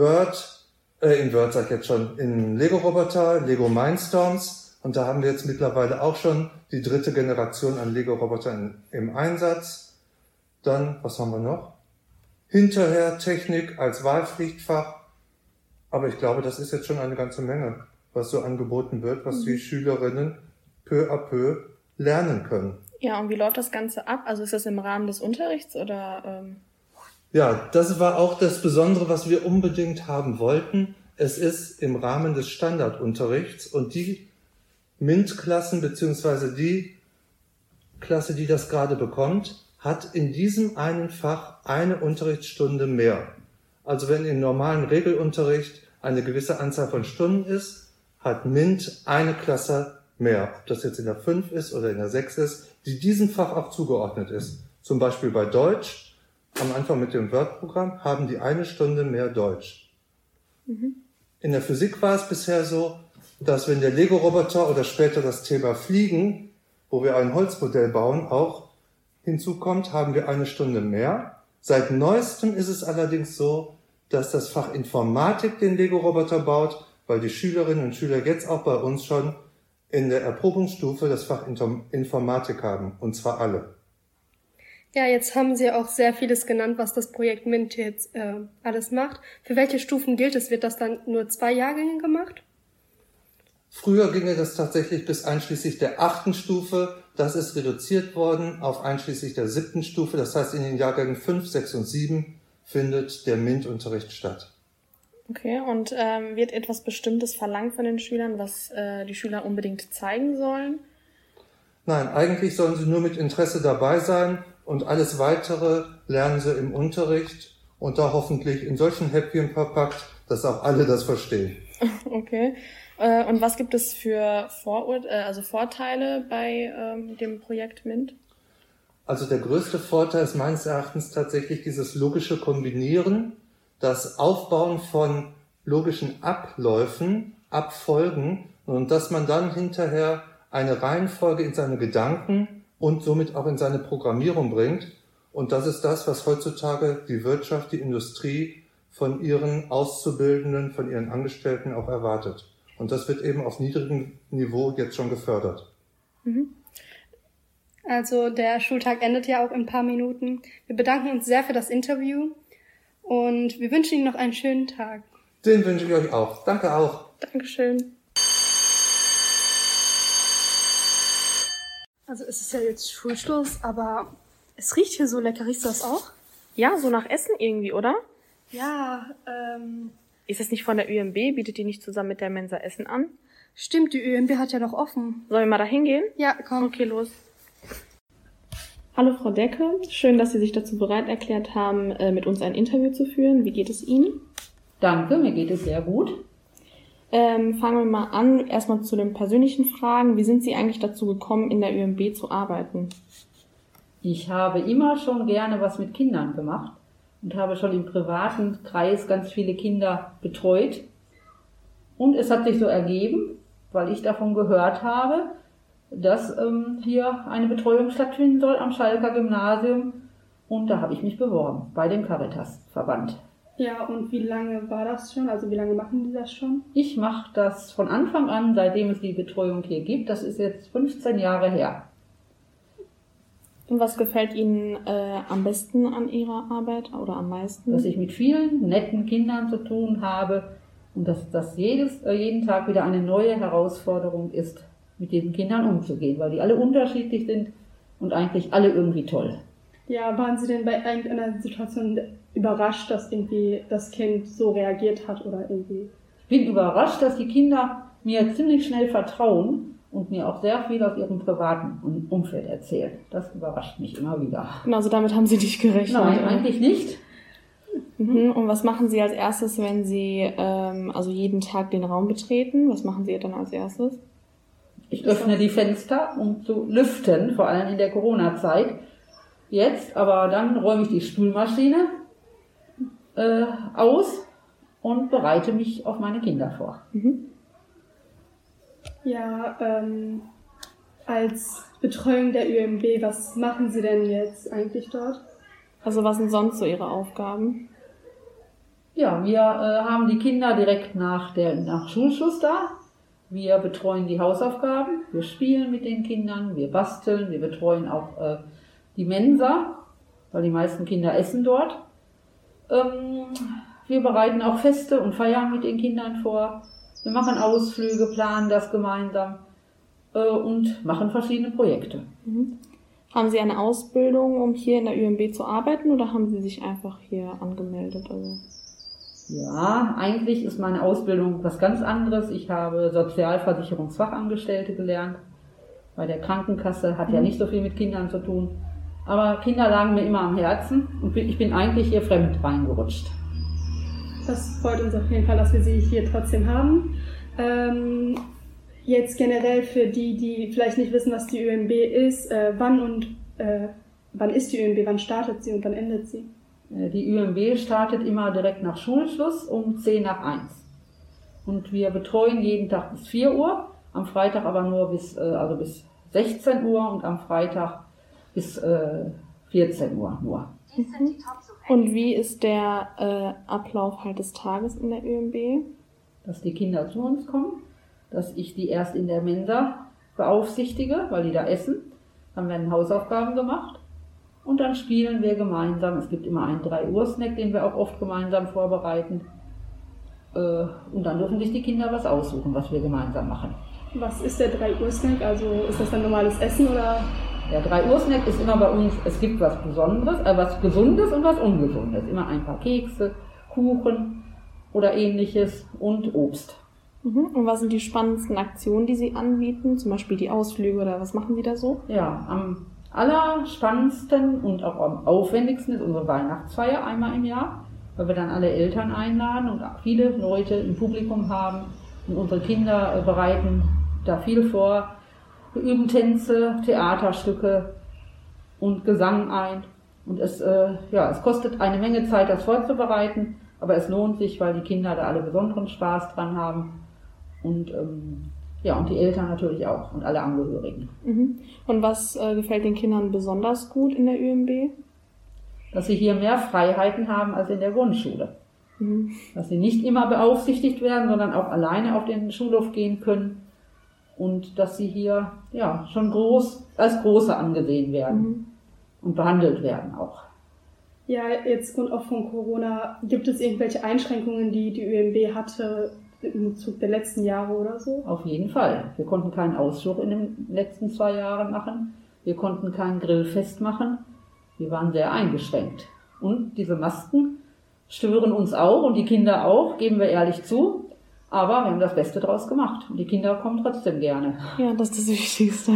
Lego-Roboter, Lego Mindstorms. Und da haben wir jetzt mittlerweile auch schon die 3. Generation an Lego-Robotern im Einsatz. Dann, was haben wir noch? Hinterher Technik als Wahlpflichtfach. Aber ich glaube, das ist jetzt schon eine ganze Menge, was so angeboten wird, was die Schülerinnen peu à peu lernen können. Ja, und wie läuft das Ganze ab? Also ist das im Rahmen des Unterrichts oder? Ja, das war auch das Besondere, was wir unbedingt haben wollten. Es ist im Rahmen des Standardunterrichts und die MINT-Klassen beziehungsweise die Klasse, die das gerade bekommt, hat in diesem einen Fach eine Unterrichtsstunde mehr. Also wenn im normalen Regelunterricht eine gewisse Anzahl von Stunden ist, hat MINT eine Klasse mehr. Ob das jetzt in der 5 ist oder in der 6 ist, die diesem Fach auch zugeordnet ist. Zum Beispiel bei Deutsch, am Anfang mit dem Word-Programm, haben die eine Stunde mehr Deutsch. In der Physik war es bisher so, dass wenn der Lego-Roboter oder später das Thema Fliegen, wo wir ein Holzmodell bauen, auch hinzukommt, haben wir eine Stunde mehr. Seit neuestem ist es allerdings so, dass das Fach Informatik den Lego-Roboter baut, weil die Schülerinnen und Schüler jetzt auch bei uns schon in der Erprobungsstufe das Fach Informatik haben, und zwar alle. Ja, jetzt haben Sie auch sehr vieles genannt, was das Projekt MINT jetzt alles macht. Für welche Stufen gilt es? Wird das dann nur 2 Jahrgänge gemacht? Früher ginge das tatsächlich bis einschließlich der 8. Stufe. Das ist reduziert worden auf einschließlich der 7. Stufe. Das heißt, in den Jahrgängen 5, 6 und 7 findet der MINT-Unterricht statt. Okay, und wird etwas Bestimmtes verlangt von den Schülern, was die Schüler unbedingt zeigen sollen? Nein, eigentlich sollen sie nur mit Interesse dabei sein und alles Weitere lernen sie im Unterricht und da hoffentlich in solchen Häppchen verpackt, dass auch alle das verstehen. Okay. Und was gibt es für Vorteile bei dem Projekt MINT? Also der größte Vorteil ist meines Erachtens tatsächlich dieses logische Kombinieren, das Aufbauen von logischen Abläufen, Abfolgen und dass man dann hinterher eine Reihenfolge in seine Gedanken und somit auch in seine Programmierung bringt. Und das ist das, was heutzutage die Wirtschaft, die Industrie von ihren Auszubildenden, von ihren Angestellten auch erwartet. Und das wird eben auf niedrigem Niveau jetzt schon gefördert. Also der Schultag endet ja auch in ein paar Minuten. Wir bedanken uns sehr für das Interview und wir wünschen Ihnen noch einen schönen Tag. Den wünsche ich euch auch. Danke auch. Dankeschön. Also es ist ja jetzt Schulschluss, aber es riecht hier so lecker. Riechst du das auch? Ja, so nach Essen irgendwie, oder? Ja, Ist es nicht von der ÜMB? Bietet die nicht zusammen mit der Mensa Essen an? Stimmt, die ÜMB hat ja noch offen. Sollen wir mal da hingehen? Ja, komm. Okay, los. Hallo Frau Decke, schön, dass Sie sich dazu bereit erklärt haben, mit uns ein Interview zu führen. Wie geht es Ihnen? Danke, mir geht es sehr gut. Fangen wir mal an, erstmal zu den persönlichen Fragen. Wie sind Sie eigentlich dazu gekommen, in der ÜMB zu arbeiten? Ich habe immer schon gerne was mit Kindern gemacht und habe schon im privaten Kreis ganz viele Kinder betreut. Und es hat sich so ergeben, weil ich davon gehört habe, dass hier eine Betreuung stattfinden soll am Schalker Gymnasium. Und da habe ich mich beworben bei dem Caritas-Verband. Ja, und wie lange war das schon? Also wie lange machen die das schon? Ich mache das von Anfang an, seitdem es die Betreuung hier gibt. Das ist jetzt 15 Jahre her. Und was gefällt Ihnen am besten an Ihrer Arbeit oder am meisten? Dass ich mit vielen netten Kindern zu tun habe und dass das jeden Tag wieder eine neue Herausforderung ist, mit diesen Kindern umzugehen, weil die alle unterschiedlich sind und eigentlich alle irgendwie toll. Ja, waren Sie denn bei irgendeiner Situation überrascht, dass irgendwie das Kind so reagiert hat oder irgendwie? Ich bin überrascht, dass die Kinder mir ziemlich schnell vertrauen und mir auch sehr viel aus ihrem privaten Umfeld erzählen. Das überrascht mich immer wieder. Genau, also damit haben Sie nicht gerechnet. Nein, eigentlich nicht. Und was machen Sie als erstes, wenn Sie also jeden Tag den Raum betreten? Was machen Sie dann als erstes? Ich öffne die Fenster, um zu lüften, vor allem in der Corona-Zeit. Jetzt, aber dann räume ich die Spülmaschine aus und bereite mich auf meine Kinder vor. Ja, als Betreuung der ÜMB, was machen Sie denn jetzt eigentlich dort? Also was sind sonst so Ihre Aufgaben? Ja, wir haben die Kinder direkt nach Schulschluss da. Wir betreuen die Hausaufgaben, wir spielen mit den Kindern, wir basteln, wir betreuen auch die Mensa, weil die meisten Kinder essen dort. Wir bereiten auch Feste und Feiern mit den Kindern vor. Wir machen Ausflüge, planen das gemeinsam und machen verschiedene Projekte. Haben Sie eine Ausbildung, um hier in der ÜMB zu arbeiten, oder haben Sie sich einfach hier angemeldet? Also? Ja, eigentlich ist meine Ausbildung was ganz anderes. Ich habe Sozialversicherungsfachangestellte gelernt. Bei der Krankenkasse hat ja nicht so viel mit Kindern zu tun. Aber Kinder lagen mir immer am Herzen und ich bin eigentlich hier fremd reingerutscht. Das freut uns auf jeden Fall, dass wir Sie hier trotzdem haben. Jetzt generell für die vielleicht nicht wissen, was die ÜMB ist, wann ist die ÜMB, wann startet sie und wann endet sie? Die ÜMB startet immer direkt nach Schulschluss um 10 nach 1. Und wir betreuen jeden Tag bis 4 Uhr, am Freitag aber nur bis 16 Uhr und am Freitag bis 14 Uhr nur. Und wie ist der Ablauf halt des Tages in der ÜMB? Dass die Kinder zu uns kommen, dass ich die erst in der Mensa beaufsichtige, weil die da essen. Dann werden Hausaufgaben gemacht. Und dann spielen wir gemeinsam. Es gibt immer einen 3-Uhr-Snack, den wir auch oft gemeinsam vorbereiten. Und dann dürfen sich die Kinder was aussuchen, was wir gemeinsam machen. Was ist der 3-Uhr-Snack? Also ist das dann normales Essen oder? Der 3-Uhr-Snack ist immer bei uns, es gibt was Besonderes, was Gesundes und was Ungesundes. Immer ein paar Kekse, Kuchen oder ähnliches und Obst. Und was sind die spannendsten Aktionen, die Sie anbieten? Zum Beispiel die Ausflüge oder was machen Sie da so? Ja, am allerspannendsten und auch am aufwendigsten ist unsere Weihnachtsfeier einmal im Jahr. weil wir dann alle Eltern einladen und viele Leute im Publikum haben. Und unsere Kinder bereiten da viel vor. Wir üben Tänze, Theaterstücke und Gesang ein. Und es kostet eine Menge Zeit, das vorzubereiten, aber es lohnt sich, weil die Kinder da alle besonderen Spaß dran haben. Und und die Eltern natürlich auch und alle Angehörigen. Mhm. Und was gefällt den Kindern besonders gut in der ÜMB? Dass sie hier mehr Freiheiten haben als in der Grundschule. Mhm. Dass sie nicht immer beaufsichtigt werden, sondern auch alleine auf den Schulhof gehen können. Und dass sie hier schon als Große angesehen werden und behandelt werden auch. Ja, jetzt und auch von Corona, gibt es irgendwelche Einschränkungen, die die ÜMB hatte im Zug der letzten Jahre oder so? Auf jeden Fall. Wir konnten keinen Ausflug in den letzten 2 Jahren machen. Wir konnten kein Grillfest machen. Wir waren sehr eingeschränkt. Und diese Masken stören uns auch und die Kinder auch, geben wir ehrlich zu. Aber wir haben das Beste draus gemacht. Und die Kinder kommen trotzdem gerne. Ja, das ist das Wichtigste.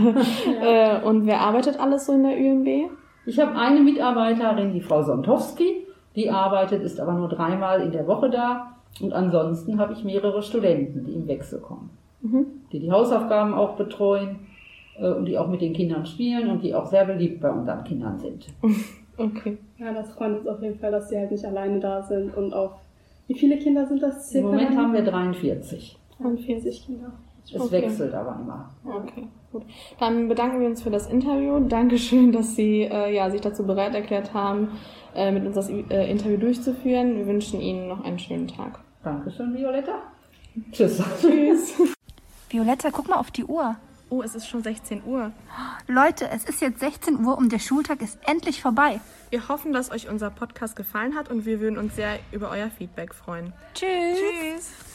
Und wer arbeitet alles so in der ÜMB? Ich habe eine Mitarbeiterin, die Frau Sontowski. Die ist aber nur 3-mal in der Woche da. Und ansonsten habe ich mehrere Studenten, die im Wechsel kommen. Die Hausaufgaben auch betreuen und die auch mit den Kindern spielen und die auch sehr beliebt bei unseren Kindern sind. Okay. Ja, das freut uns auf jeden Fall, dass sie halt nicht alleine da sind. Und auch, wie viele Kinder sind das? Im Moment haben wir 43. 43 Kinder. Es wechselt aber immer. Okay, gut. Dann bedanken wir uns für das Interview. Dankeschön, dass Sie sich dazu bereit erklärt haben, mit uns das Interview durchzuführen. Wir wünschen Ihnen noch einen schönen Tag. Dankeschön, Violetta. Tschüss. Tschüss. Violetta, guck mal auf die Uhr. Oh, es ist schon 16 Uhr. Leute, es ist jetzt 16 Uhr und der Schultag ist endlich vorbei. Wir hoffen, dass euch unser Podcast gefallen hat und wir würden uns sehr über euer Feedback freuen. Tschüss.